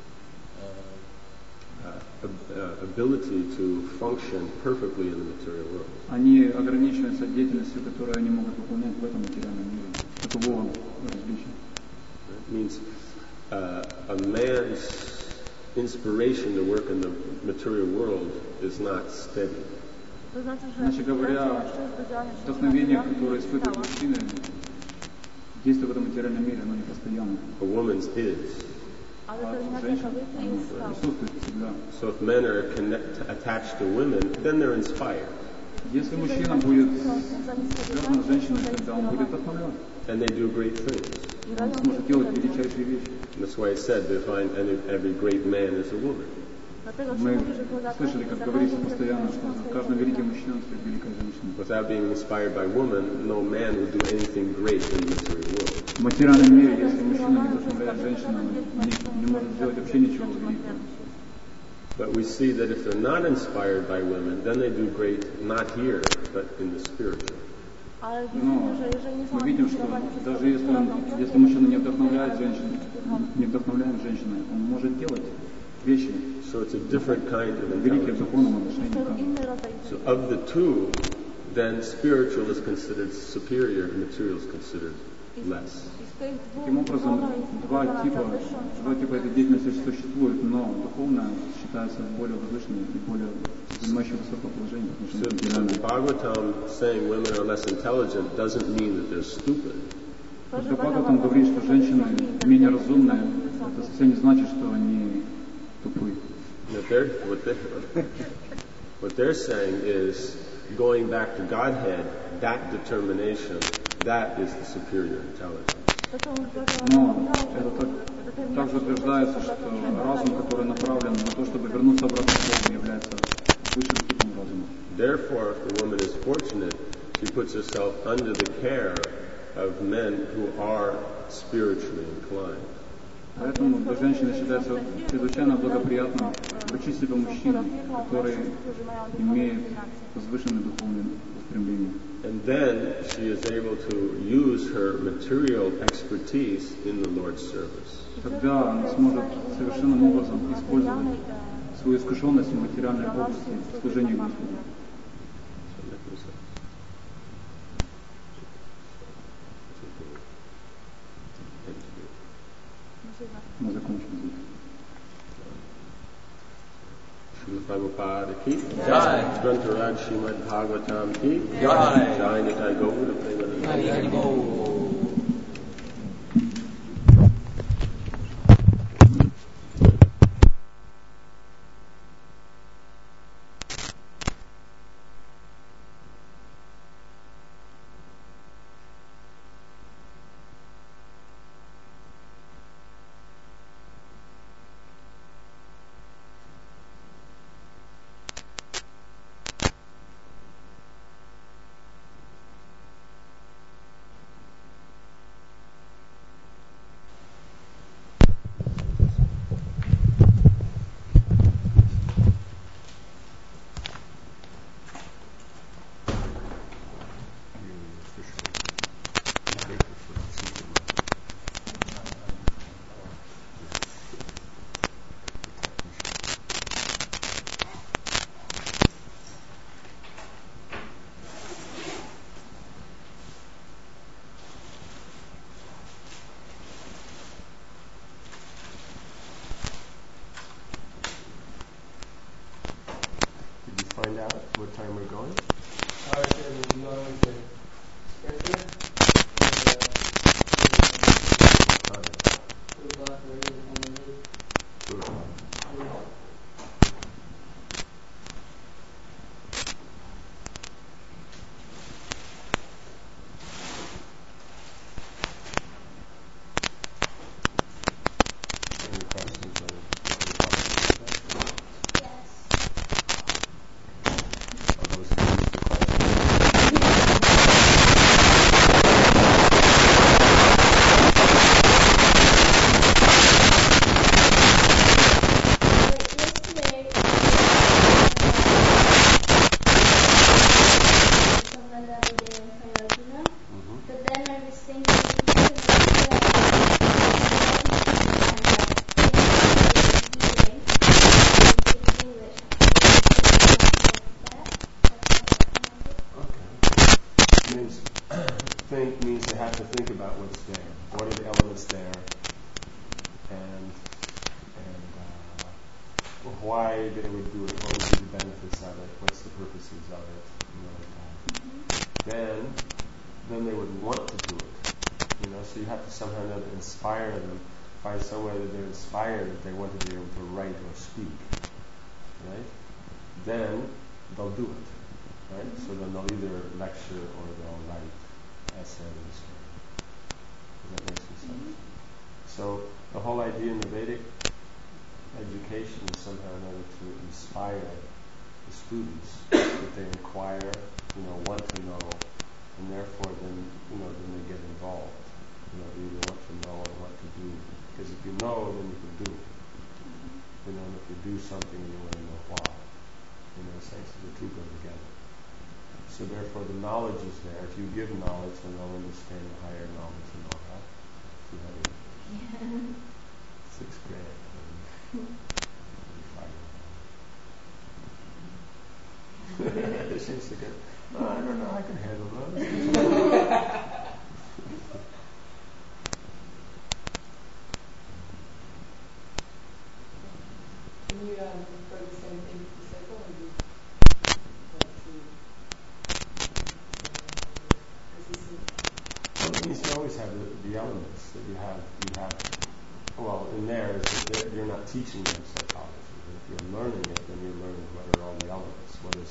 the ability to function perfectly in the material world. Они ограничиваются деятельностью, которую они могут выполнять в этом материальном мире. Такового различия. It means a man's inspiration to work in the material world is not steady. Иначе говоря, вдохновение, которое испытывает мужчины, действие в этом материальном мире, оно не постоянно. A woman's is. So if men are attached to women, then they're inspired. Если мужчина будет связан с женщиной, тогда он будет вдохновлен. And they do great things. Он сможет делать величайшие вещи. That's why I said they find every great man is a woman. Мы слышали, как говорится постоянно, что каждый великий мужчина стоит великая женщина. Without being inspired by woman, no man would do anything great in the material world. В материальном мире, если мужчина не вдохновляет женщину, он не может сделать вообще ничего великого. But we see that if they're not inspired by women, then they do great not here, but in the spiritual. Но мы видим, что даже если мужчина не вдохновляет женщину, он может делать вещи. So it's a different kind of великие в духовном intelligence. отношении. So of the two, then spiritual is considered superior and material is considered less. Таким образом, два типа этой деятельности существуют, но духовная считается более возвышенной и более занимающей высокое положение. So the Bhagavatam saying women are less intelligent doesn't mean that they're stupid. Когда Бхагаватам говорит, что женщины менее разумные, это совсем не значит, что они тупые. What they're saying is going back to Godhead, that determination, that is the superior intelligence. Но это также утверждается, что разум, который направлен на то, чтобы вернуться обратно к Богу, является высшим типом разума. Therefore, if the woman is fortunate, she puts herself under the care of men who are spiritually inclined. Поэтому для женщины считается чрезвычайно благоприятным вручить себя мужчинам, которые имеют возвышенные духовные устремления. And then she is able to use her material expertise in the Lord's service. Тогда она сможет совершенным образом использовать свою искушенность в материальной области в служении Господу. Мы закончим здесь. Srila Prabhupada ki Jai. Grantharaj Srimad Bhagavatam ki Jai. Jai Nitai Gaura Premanand. why they would do it, what would be the benefits of it, what's the purposes of it, then they would want to do it. So you have to somehow or another inspire them, find some way that they're inspired that they want to be able to write or speak. Right? Then they'll do it. Right? So then they'll either lecture or they'll write essays. Does that make some sense? So the whole idea in the Vedic education is somehow or another to inspire the students that they inquire, want to know, and therefore then they get involved. They either want to know or what to do. Because if you know, then you can do it. And if you do something, you want to know why. So the two go together. So therefore the knowledge is there. If you give knowledge, then they'll understand the higher knowledge and all that. See how you 6 grand. She's thinking, I don't know, I can handle that. Can you refer the same thing to the cycle, or do you well, it means you always have the elements that you have. Well, in there is that you're not teaching them psychology. But if you're learning it, then you're learning what are all the elements. What is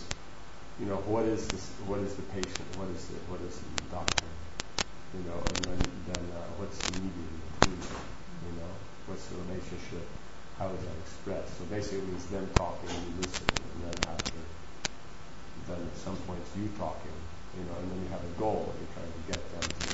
the patient? What is the doctor? And then what's the medium between them? What's the relationship? How is that expressed? So basically it means them talking and you listening, and then then at some point it's you talking, and then you have a goal. You're trying to get them to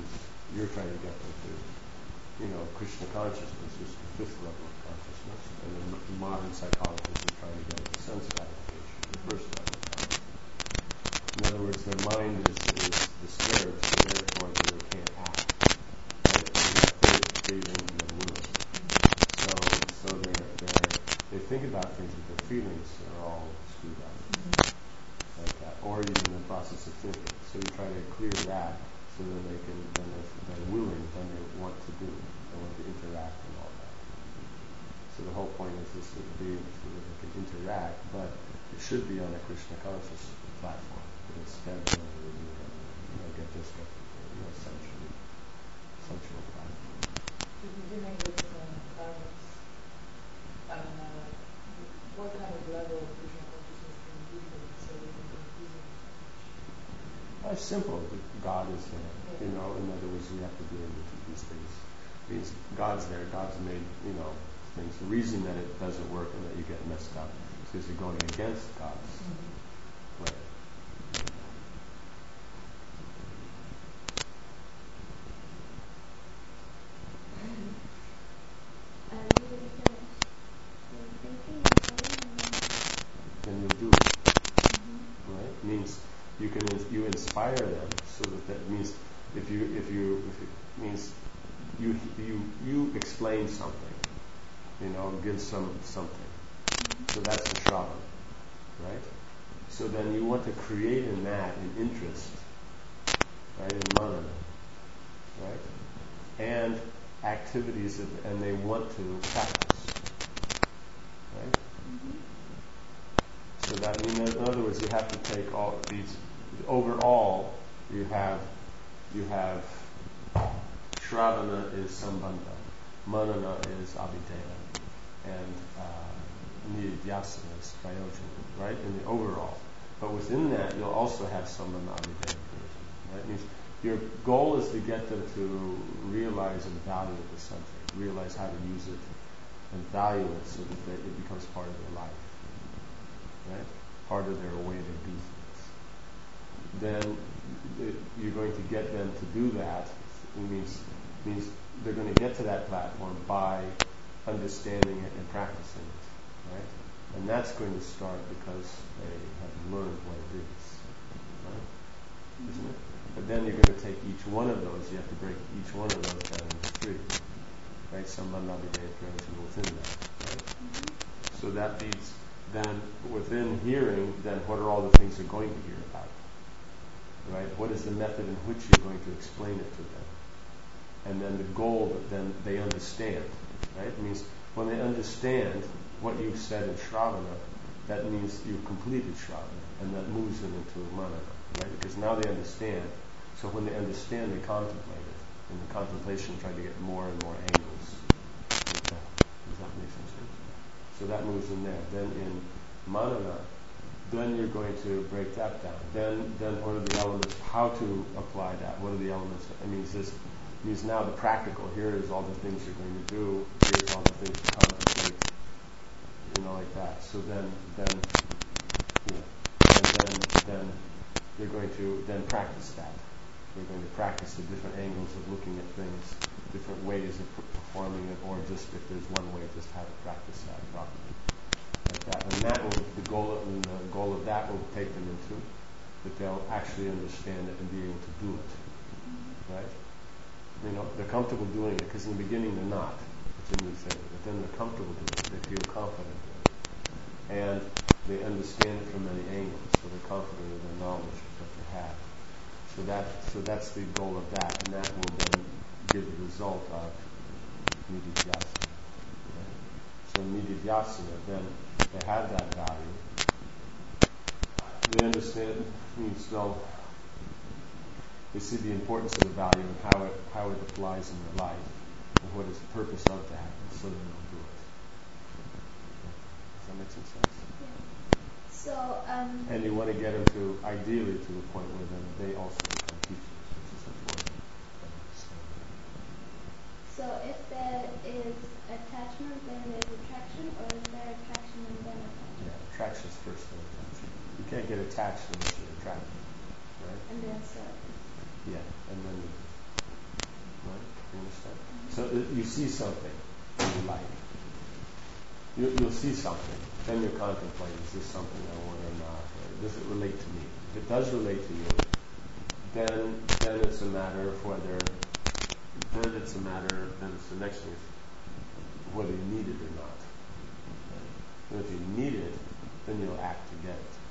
Krishna consciousness, which is the 5th level of consciousness, and then modern psychologists are trying to get it to sense gratification, the 1st level of consciousness. In other words, their mind is disturbed, so therefore they can't act. Right? They have cravings and then willing. So they think about things, but their feelings are all screwed up. Like that. Or even the process of thinking. So you try to clear that so that they can, then they're willing, then they want to do it. They want to interact and all that. So the whole point is this to be so that they can interact, but it should be on a Krishna conscious platform. Instead of get this sensual platform. Beginning with balance, what kind of level of Krishna consciousness can you give them so they can confuse it? It's simple. God is there. In other words, we have to do these things. It means God's there. God's made, things. The reason that it doesn't work and that you get messed up is because you're going against God's way. Then you'll do it. Right? It means you inspire them, so that means if you explain something, give something. So that's the Shravan, right? So then you want to create in that an interest, right, in manana, right? And activities and they want to practice, right? So that in other words, you have to take all these. Overall, you have Shravana is Sambandha, Manana is Abhideya, and Nidhyasana is Prayojana, right? In the overall. But within that, you'll also have Sambandha Abhideya. Right? It means your goal is to get them to realize and value the subject, realize how to use it, and value it so that it becomes part of their life. Right? Part of their way to do things. Then you're going to get them to do that. It means they're going to get to that platform by understanding it and practicing it. Right? And that's going to start because they have learned what it is. Right? Isn't it? But then you're going to take each one of those, you have to break each one of those down into 3. Right? Sambandha Abhideya Prayojana within that. Right? So that means then within hearing, then what are all the things they're going to hear about? Right? What is the method in which you're going to explain it to them? And then the goal that then they understand. Right? It means when they understand, what you said in Shravana, that means you've completed Shravana, and that moves them into Manana, right? Because now they understand. So when they understand, they contemplate it. And the contemplation try to get more and more angles. Okay. Does that make sense? So that moves in there. Then in Manana, then you're going to break that down. Then what are the elements? How to apply that? What are the elements? It means now the practical. Here is all the things you're going to do. Here's all the things to contemplate. Like that. So then you're going to then practice that. You're going to practice the different angles of looking at things, different ways of performing it, or just if there's one way, just how to practice that properly. Like that. And that will, the goal of that will take them into that they'll actually understand it and be able to do it. Right? They're comfortable doing it because in the beginning they're not. It's a new thing. But then they're comfortable doing it. They feel confident doing it. And they understand it from many angles, so they're confident in their knowledge of what they have. So that's the goal of that, and that will then give the result of nididhyasana. Right? So nididhyasana, then they have that value. They understand, means they see the importance of the value and how it applies in their life, and what is the purpose of that, and so then they'll do it. Does that make some sense? Yeah. So, and you want to get them to, ideally, to the point where then they also become teachers, which is important. So if there is attachment, then there's attraction, or is there attraction and then attachment? Yeah, attraction is first, then attraction. You can't get attached unless you're attracted, right? And then service. Yeah, and then, right? You understand? Mm-hmm. So you see something in your life. You'll see something, then you're contemplating, is this something I want or not? Or does it relate to me? If it does relate to you, then it's a matter of whether, then it's the next thing is whether you need it or not. And if you need it, then you'll act to get it.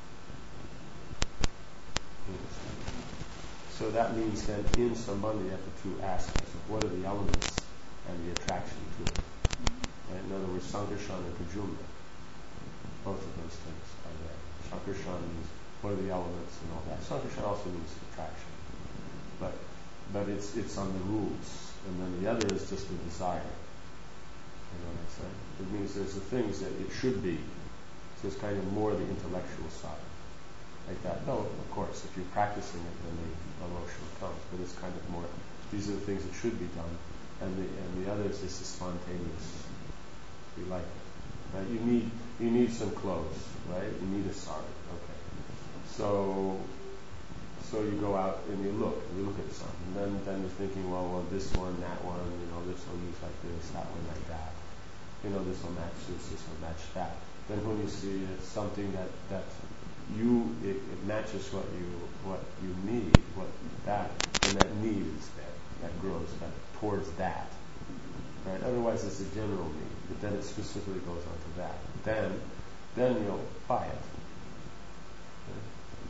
So that means then in somebody you have the two aspects of what are the elements and the attraction to it. In other words, Sankarshan and Kajumna, both of those things are there. Sankarshan means what are the elements and all that. Sankarshan also means attraction, but it's on the rules, and then the other is just the desire. You know what I'm saying? It means there's the things that it should be. So it's kind of more the intellectual side, like that. No, of course, if you're practicing it, then the emotion comes, but it's kind of more. These are the things that should be done, and the other is just the spontaneous. You like it, right? You need some clothes, right? You need a sari, okay. So you go out and you look at something, and then you're thinking, well, this one, that one, this one looks like this, that one like that. This will match this will match that. Then when you see something that it matches what you need, and that need is there, that grows towards that. Right? Otherwise, it's a general need, but then it specifically goes on to that. Then you'll buy it. Okay.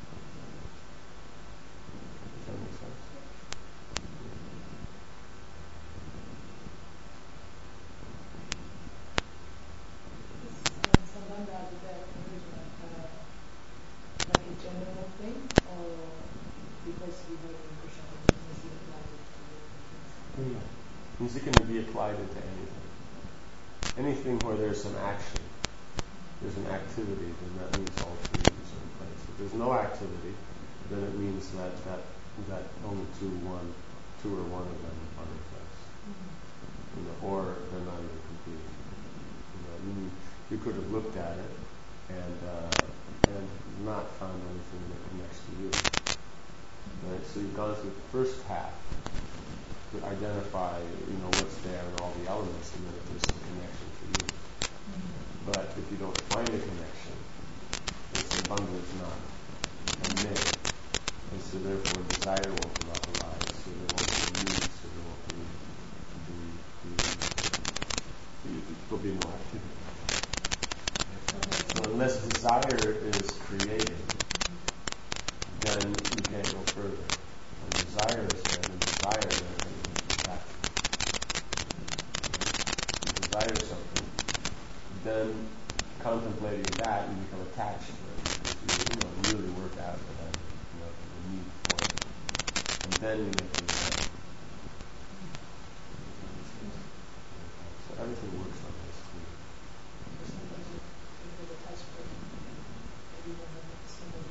Does that make sense? Sambandha like a general thing, or because we heard in Krishna consciousness, he applied it to different things? Means it can be applied into anything. Anything where there's some action, there's an activity, then that means all three in a certain place. If there's no activity, then it means that only two or one of them are in place. Mm-hmm. Or they're not even complete. You could have looked at it and not found anything that connects to you. Right? So you've gone through the first half to identify, what's there and all the elements, and then if there's a connection to you. Mm-hmm. But if you don't find a connection, then Sambandha is not made. And so therefore desire won't arise, so there won't be need, so there won't be no activity. So unless desire is created, then you can't go further. When desire is there, then desire is action. If you desire something, then contemplating that, you become attached to it. You really work out the need for it. And then you make the desire. So everything works on this too. Sometimes if you're attached to maybe one of someone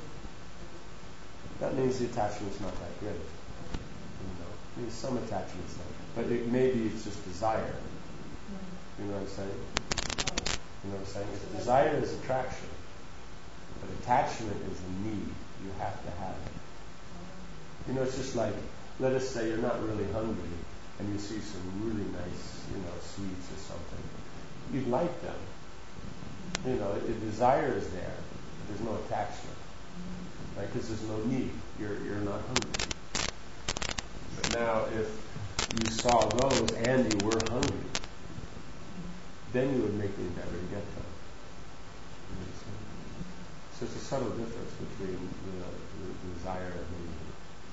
that means the attachment's not that great. It means some attachment's there. But maybe it's just desire. You know what I'm saying? You know what I'm saying? If desire is attraction, but attachment is a need. You have to have it. It's just like, let us say you're not really hungry and you see some really nice, sweets or something. You'd like them. The desire is there. There's no attachment. Right? Because there's no need. You're not hungry. But now if you saw those and you were hungry, then you would make the endeavor to get them. So it's a subtle difference between the desire and the need.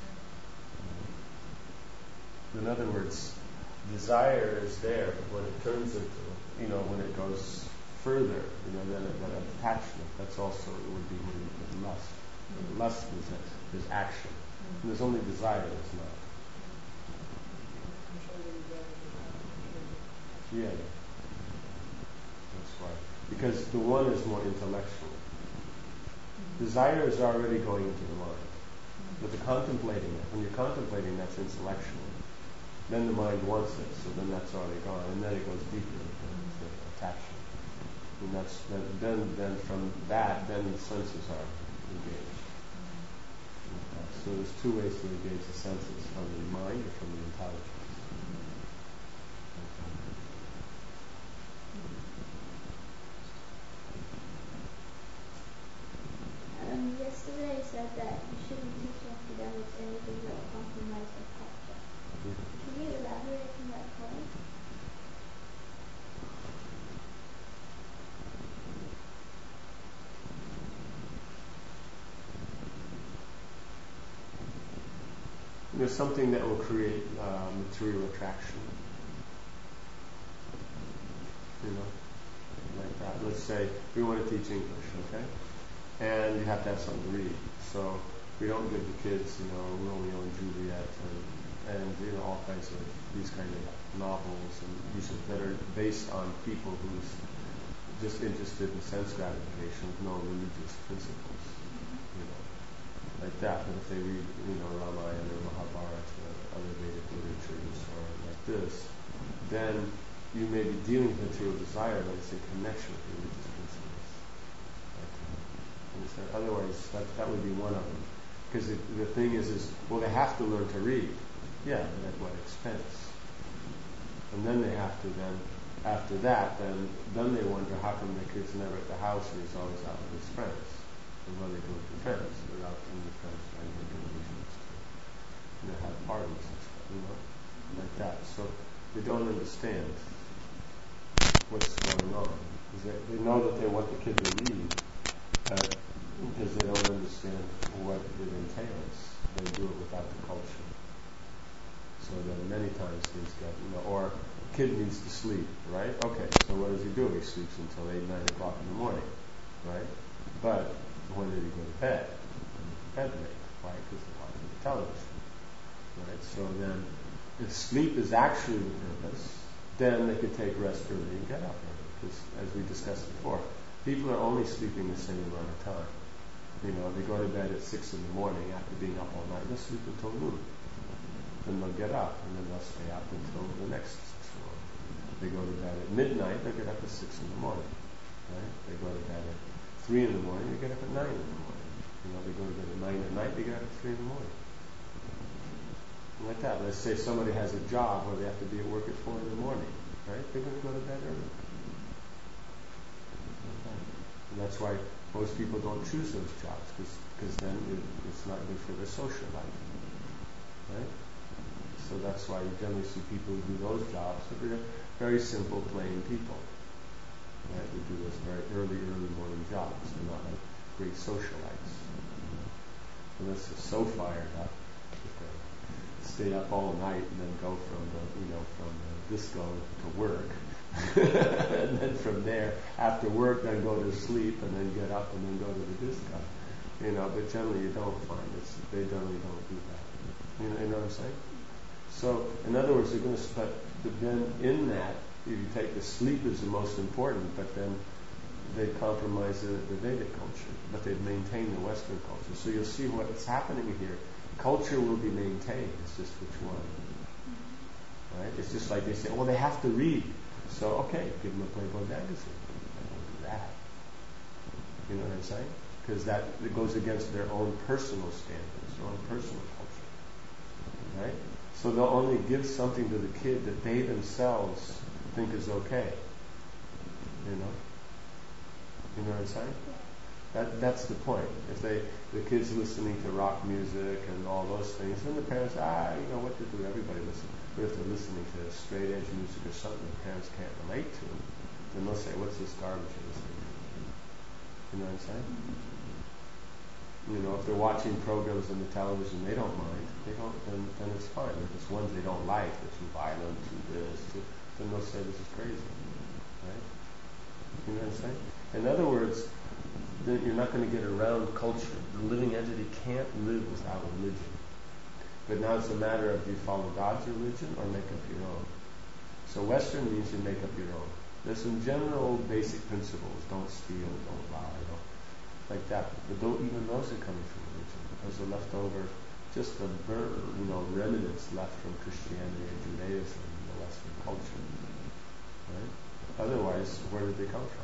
In other words, desire is there, but when it turns into, when it goes further, then that attachment, that's also, it would be with lust. Lust is action. And there's only desire that's not. Yeah. That's why. Because the one is more intellectual. Desire is already going into the mind. But the contemplating it, when you're contemplating, that's intellectual. Then the mind wants it, so then that's already gone. And then it goes deeper into attachment. And then from that, then the senses are engaged. So there's two ways to engage the senses, from the mind or from the intelligence. Yesterday you said that you shouldn't teach academics anything that will compromise their culture. Can you elaborate on that point? There's something that will create material attraction. Like that. Let's say we want to teach English, okay? And you have to have something to read. So we don't give the kids, Romeo and Juliet and all kinds of these kind of novels and that are based on people who's just interested in sense gratification with no religious principles. Like that. But if they read, Ramayana or Mahabharata or other Vedic literatures or like this, then you may be dealing with material desire, but it's in connection with religious principles. Otherwise, that would be one of them. Because the thing is, they have to learn to read. Yeah, but at what expense? And then they have to after that, then they wonder how come the kid's never at the house and he's always out with his friends. And what are they doing with their friends? They're out with their friends trying to get reasons to have parties and stuff, like that. So they don't understand what's going on. They know that they want the kid to read, because they don't understand what it entails. They do it without the culture. So then many times things get, or a kid needs to sleep, right? Okay, so what does he do? He sleeps until 8, 9 o'clock in the morning, right? But when did he go to bed? Bed late, right? Because they're watching the television, right? So then, if sleep is actually the purpose, then they could take rest early and get up early. Because as we discussed before, people are only sleeping the same amount of time. They go to bed at 6 in the morning after being up all night. They'll sleep until noon. Then they'll get up, and then they'll stay up until the next 6 in the morning. They go to bed at midnight, they'll get up at 6 in the morning. Right? They go to bed at 3 in the morning, they get up at 9 in the morning. They go to bed at 9 at night, they get up at 3 in the morning. Like that. Let's say somebody has a job where they have to be at work at 4 in the morning. Right? They're going to go to bed early. And that's why most people don't choose those jobs, because then it's not good for their social life. Right? So that's why you generally see people who do those jobs, they're very simple, plain people. Right? Who do those very early morning jobs. They're not like great socialites. Unless they're so fired up, they stay up all night and then go from the disco to work. and then from there, after work, then go to sleep, and then get up and then go to the disco. But generally you don't find it. They generally don't do that. You know what I'm saying? So, in other words, they're going to, but then in that, if you take the sleep is the most important, but then they compromise the Vedic culture, but they maintain the Western culture. So you'll see what's happening here. Culture will be maintained. It's just which one. Right? It's just like they say, well, they have to read. So, okay, give them a Playboy magazine. They don't do that. You know what I'm saying? Because it goes against their own personal standards, their own personal culture. Right? So they'll only give something to the kid that they themselves think is okay. You know what I'm saying? That's the point. If the kid's listening to rock music and all those things, then the parents, what to do? Everybody listens. But if they're listening to straight edge music or something the parents can't relate to, then they'll say, what's this garbage you're listening to? You know what I'm saying? If they're watching programs on the television they don't mind, then it's fine. If it's ones they don't like, they're too violent, then they'll say this is crazy. Right? You know what I'm saying? In other words, you're not going to get around culture. The living entity can't live without religion. But now it's a matter of do you follow God's religion or make up your own. So Western means you make up your own. There's some general basic principles. Don't steal, don't lie, like that. But even those are coming from religion. Those are left over, just the remnants left from Christianity and Judaism and the Western culture. Right? Otherwise, where did they come from?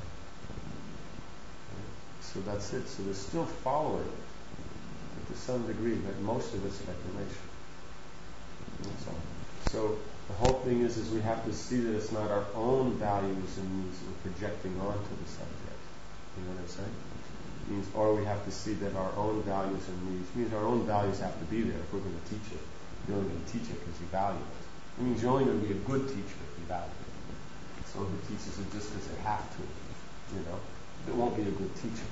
Right? So that's it. So they're still following to some degree, but most of it's speculation. That's all. So the whole thing is we have to see that it's not our own values and needs we're projecting onto the subject. You know what I'm saying? Or we have to see that our own values and needs means our own values have to be there if we're going to teach it. You're only going to teach it because you value it. It means you're only going to be a good teacher if you value it. Someone who teaches it just because they have to, it won't be a good teacher.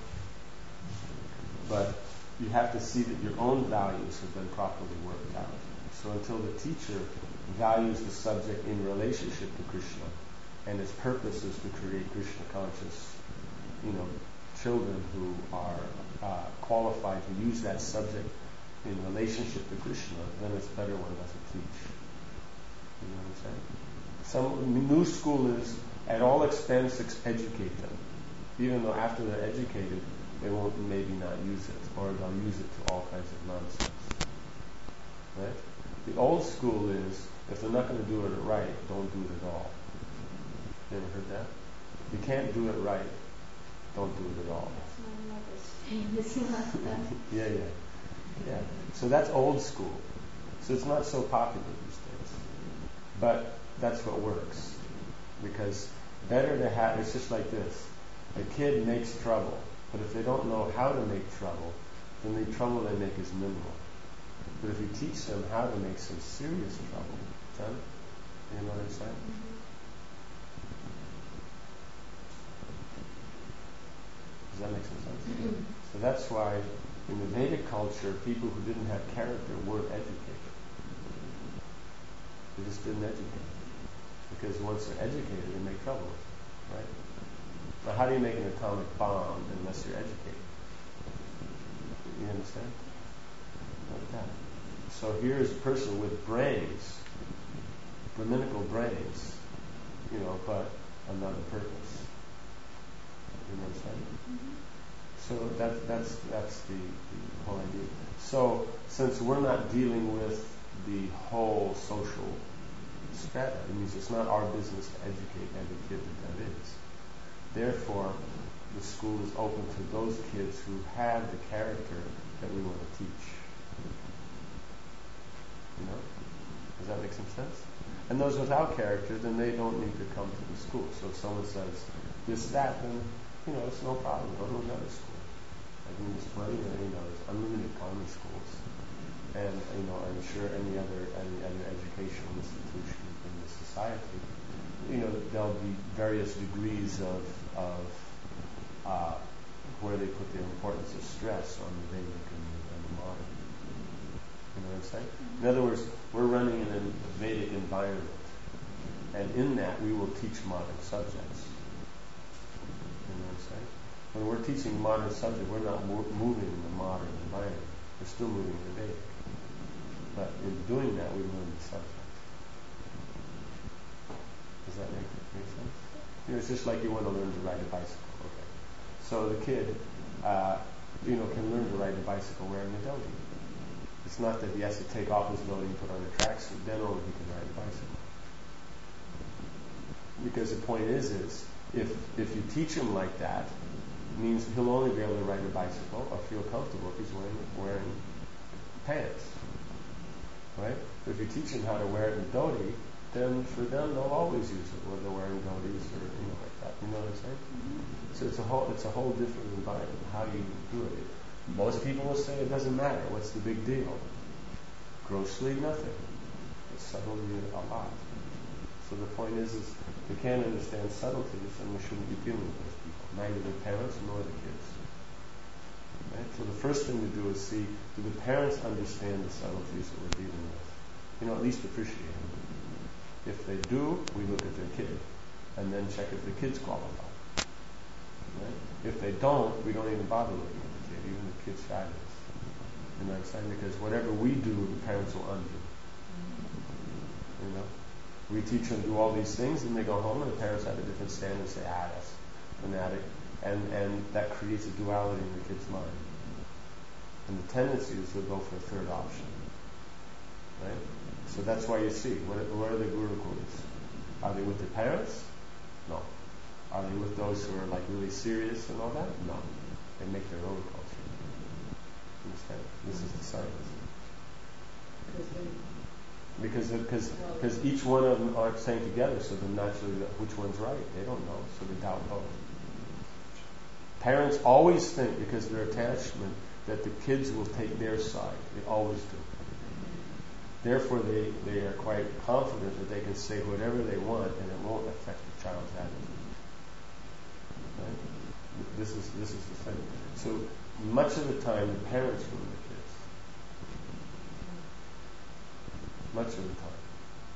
But you have to see that your own values have been properly worked out. So until the teacher values the subject in relationship to Krishna, and its purpose is to create Krishna conscious, children who are qualified to use that subject in relationship to Krishna, then it's better one doesn't teach. You know what I'm saying? Some new school is at all expense educate them, even though after they're educated they won't maybe not use it, or they'll use it to all kinds of nonsense. Right? The old school is if they're not going to do it right, don't do it at all. You ever heard that? If you can't do it right, don't do it at all. Yeah. So that's old school. So it's not so popular these days. But that's what works. Because better to have, it's just like this. A kid makes trouble, but if they don't know how to make trouble, then the trouble they make is minimal. But if you teach them how to make some serious trouble, then, you know what I'm saying? Does that make some sense? So that's why in the Vedic culture, people who didn't have character weren't educated. They just didn't educate. Because once they're educated, they make trouble with it, right? Now, how do you make an atomic bomb unless you're educated? You understand? Like that. So here's a person with brains, Brahminical brains, but another purpose. You know what I'm saying? So that's the whole idea. So since we're not dealing with the whole social strata, it means it's not our business to educate every kid that is. Therefore, the school is open to those kids who have the character that we want to teach. Does that make some sense? And those without character, then they don't need to come to the school. So if someone says this, that, then it's no problem. Go to another school. There's plenty of, there's unlimited common schools, and I'm sure any other educational institution in the society, there'll be various degrees of where they put the importance of stress on the Vedic and the modern. You know what I'm saying? In other words, we're running in a Vedic environment, and in that we will teach modern subjects. When we're teaching modern subject, we're not moving in the modern environment. We're still moving in the Vedic. But in doing that, we learn the subject. Does that make sense? It's just like you want to learn to ride a bicycle. Okay. So the kid, can learn to ride a bicycle wearing a dhoti. It's not that he has to take off his dhoti and put on a tracksuit, then only he can ride a bicycle. Because the point is if you teach him like that, it means he'll only be able to ride a bicycle or feel comfortable if he's wearing pants. Right? But if you teach them how to wear it in dhoti, then for them they'll always use it, whether they're wearing dhotis or like that. You know what I'm saying? Mm-hmm. So it's a whole different environment. How do you do it? Most people will say it doesn't matter. What's the big deal? Grossly nothing. It's subtly a lot. So the point is we can't understand subtleties, and we shouldn't be dealing with those people, neither the parents nor the kids. Right? So the first thing to do is see, do the parents understand the subtleties that we're dealing with? At least appreciate them. If they do, we look at their kid, and then check if the kids qualify. Right? If they don't, we don't even bother looking at the kid, even the kid's fabulous. You know what I'm saying? Because whatever we do, the parents will undo. We teach them to do all these things, and they go home, and the parents have a different standard and say, that's fanatic. And that creates a duality in the kid's mind. And the tendency is to go for a third option. Right? So that's why you see, what are the gurukuls? Are they with the parents? No. Are they with those who are like really serious and all that? No. They make their own culture. Understand? This is the science. Because each one of them aren't saying together, so then naturally which one's right? They don't know, so they doubt both. Parents always think, because their attachment, that the kids will take their side. They always do. Therefore, they are quite confident that they can say whatever they want, and it won't affect the child's attitude. Right? This is the thing. So much of the time, the parents ruin the kids. Much of the time.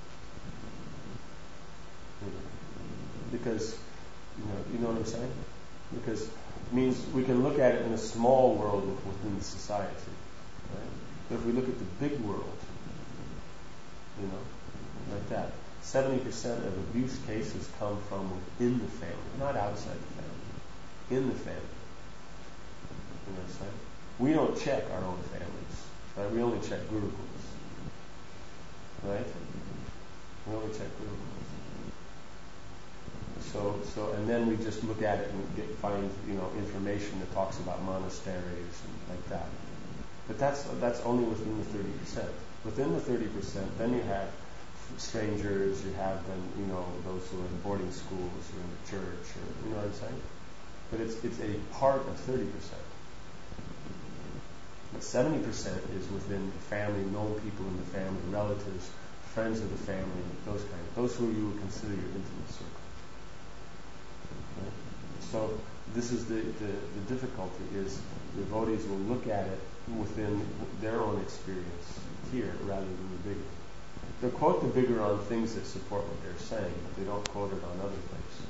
Because, you know what I'm saying? Because it means we can look at it in a small world within the society. Right? But if we look at the big world, like that, 70% of abuse cases come from within the family, not outside the family. In the family. You know what I'm saying? We don't check our own families. Right? We only check gurukuls. Right? We only check gurukuls. So, and then we just look at it and find information that talks about monasteries and like that. But that's only within the 30%. Within the 30%, then you have strangers, you have then those who are in boarding schools or in the church, or, you know what I'm saying? But it's a part of 30%. But 70% is within the family, known people in the family, relatives, friends of the family, those who you would consider your intimate circle. Right? So this is the difficulty is devotees will look at it within their own experience here rather than the bigger. They'll quote the bigger on things that support what they're saying, but they don't quote it on other things.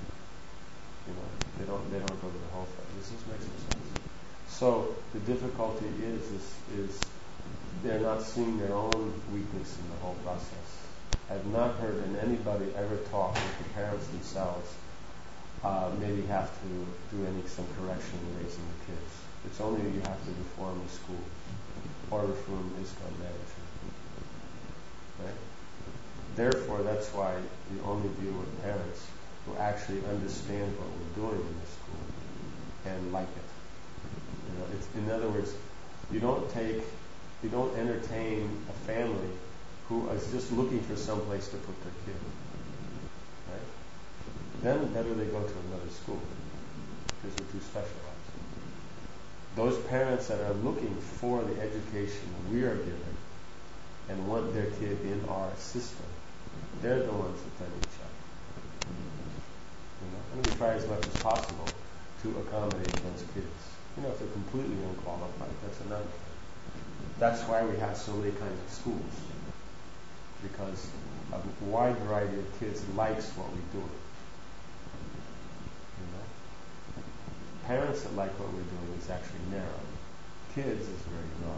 They don't go to the whole thing. This makes no sense. So the difficulty is they're not seeing their own weakness in the whole process. I've not heard anybody ever talk with the parents themselves. Maybe have to do some correction in raising the kids. It's only you have to reform the school or reform ISKCON management. Right? Therefore, that's why we only deal with parents who actually understand what we're doing in the school and like it. In other words, you don't entertain a family who is just looking for some place to put their kid. Right? Then better they go to another school because they're too specialized. Those parents that are looking for the education we are giving and want their kid in our system, they're the ones that then each other. And we try as much as possible to accommodate those kids. If they're completely unqualified, that's another thing. That's why we have so many kinds of schools. Because a wide variety of kids likes what we do. parents that like what we're doing is actually narrow. Kids is very broad.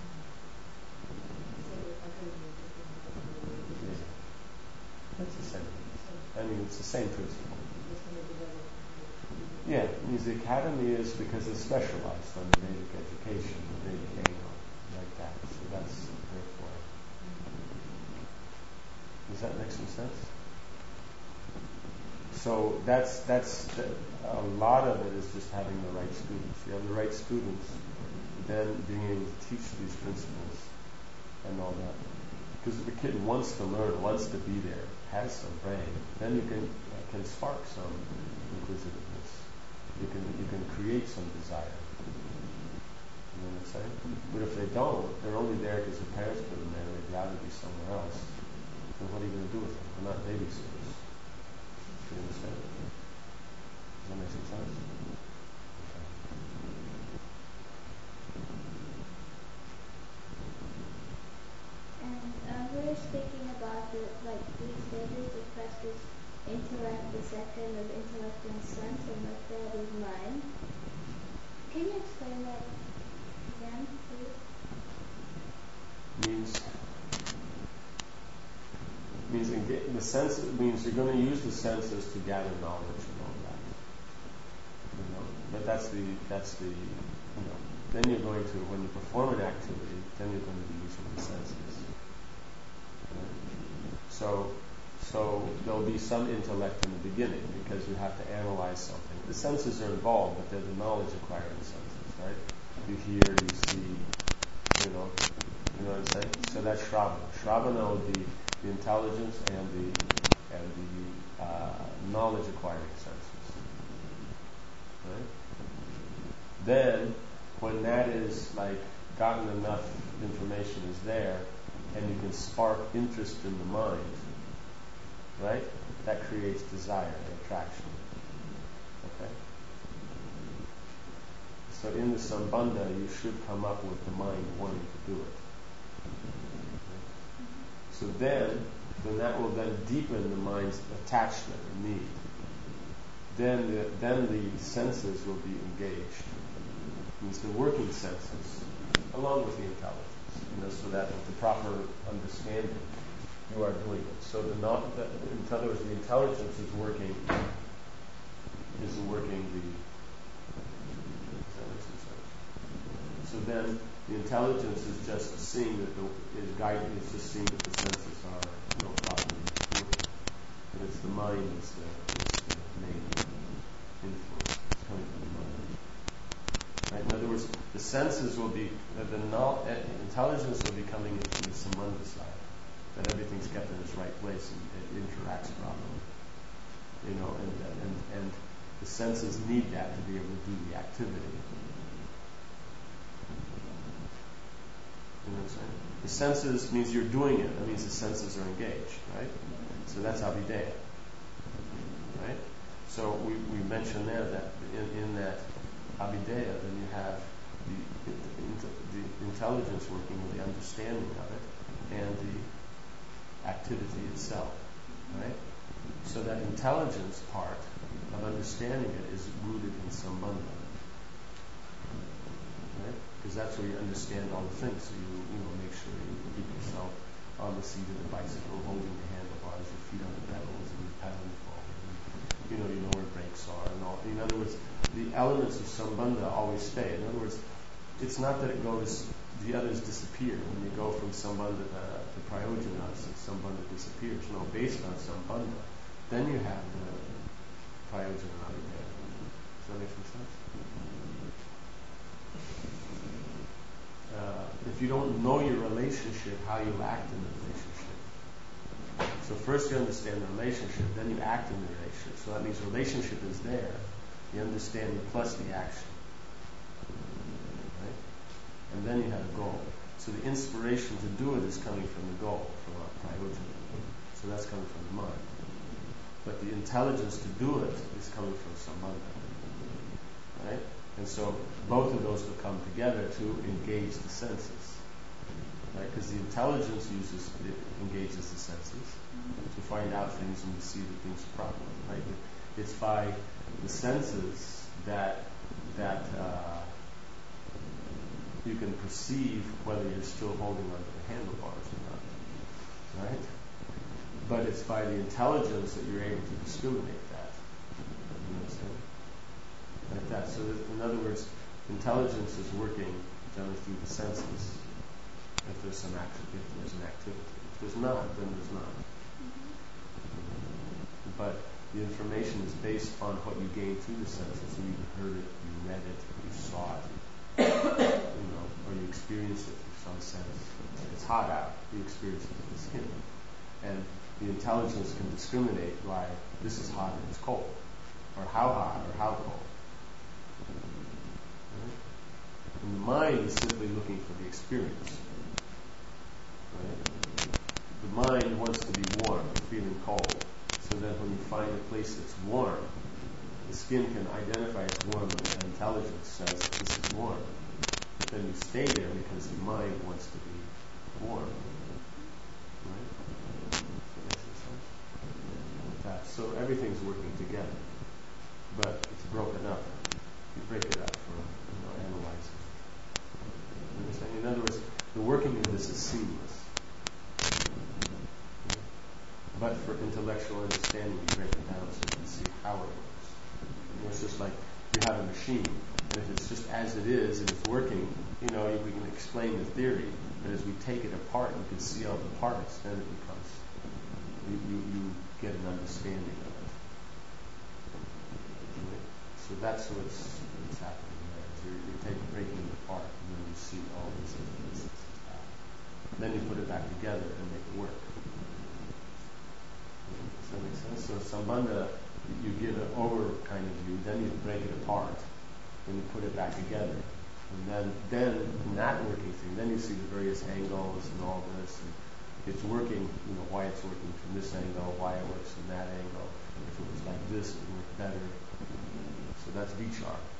Yeah. That's the same. I mean, it's the same principle. Yeah, it means the academy is because it's specialized on the Vedic education, the Vedic angle, like that. So that's therefore. Does that make some sense? So that's a lot of it is just having the right students. You have the right students, then being able to teach these principles and all that. Because if the kid wants to learn, wants to be there, has some brain, then you can spark some inquisitiveness. You can create some desire. You know what I'm saying? But if they don't, they're only there because their parents put them there. They'd rather be somewhere else. Then what are you going to do with them? They're not babysitters. You understand? Does that make some sense? And we were speaking about the three stages. The first is intellect, the second is intellect and sense, and the third is mind. Can you explain that again, please? The sense means you're going to use the senses to gather knowledge and all that. You know, but that's the then you're going to, when you perform an activity, then you're going to be using the senses. Right? So there'll be some intellect in the beginning because you have to analyze something. The senses are involved, but they're the knowledge acquiring senses, right? You hear, you see, you know what I'm saying? So that's Shravana. Shravana will be the intelligence and the knowledge acquiring senses. Right? Then, when that is gotten enough information is there, and you can spark interest in the mind, right? That creates desire and attraction. Okay? So in the Sambandha, you should come up with the mind wanting to do it. So then that will then deepen the mind's attachment and need. Then the senses will be engaged. It means the working senses, along with the intelligence, so that with the proper understanding, you are doing it. So in other words, the intelligence is working the. So then the intelligence is just seeing that is just seeing that the senses are no problem working. But it's the mind is the main influence. It's coming from the mind. Right? In other words, the senses will be intelligence will be coming into the Sambandha side. That everything's kept in its right place and it interacts properly. And the senses need that to be able to do the activity. You know what I'm saying? The senses means you're doing it. That means the senses are engaged, right? So that's Abhideya. Right? So we mentioned there that in that Abhideya, then you have the intelligence working with the understanding of it and the activity itself. Right? So that intelligence part of understanding it is rooted in Sambandha. Right? Because that's where you understand all the things. So you make sure you keep yourself on the seat of the bicycle, holding the handlebars, your feet on the pedals, and you're pedaling forward. And, you know where brakes are and all. In other words, the elements of Sambandha always stay. In other words, it's not that the others disappear. When you go from Sambandha to Prayojana, Sambandha disappears. No, based on Sambandha, then you have the Prayojana Abhideya. Does that make some sense? If you don't know your relationship, how you act in the relationship. So first you understand the relationship, then you act in the relationship. So that means relationship is there, the understanding plus the action. Right? And then you have a goal. So the inspiration to do it is coming from the goal, from our Prayojana. So that's coming from the mind. But the intelligence to do it is coming from Sambandha. Right? And so both of those will come together to engage the senses. Right? Because the intelligence engages the senses to find out things and to see the things properly. Right? It's by the senses that that you can perceive whether you're still holding onto the handlebars or not, right? But it's by the intelligence that you're able to discriminate that. You understand? Like that. So in other words, intelligence is working generally through the senses. If there's an activity. If there's not, then there's not. But the information is based on what you gain through the senses. So you heard it, you read it, you saw it, or you experienced it through some sense. Like it's hot out, you experience it with the skin. And the intelligence can discriminate by this is hot and it's cold, or how hot or how cold. Right? And the mind is simply looking for the experience. Right? The mind wants to be warm, feeling cold. So that when you find a place that's warm, the skin can identify it's warm, and the intelligence says this is warm. But then you stay there because the mind wants to be warm. Right? Does that make sense? Like that. So everything's working together, but it's broken up. You break it up for analyzing. You understand? In other words, the working of this is seamless. But for intellectual understanding, you break it down so you can see how it works. It's just like you have a machine, and if it's just as it is and it's working, we can explain the theory. But as we take it apart, you can see all the parts. Then it becomes you get an understanding of it. Right? So that's what's happening there. You're breaking it apart, and then you see all these different pieces. Then you put it back together and make it work. Does that make sense? So Sambandha, you give an over kind of view, then you break it apart, then you put it back together. And then in that working thing, then you see the various angles and all this, and it's working, why it's working from this angle, why it works from that angle. If it was like this, it would work better. So that's vichar.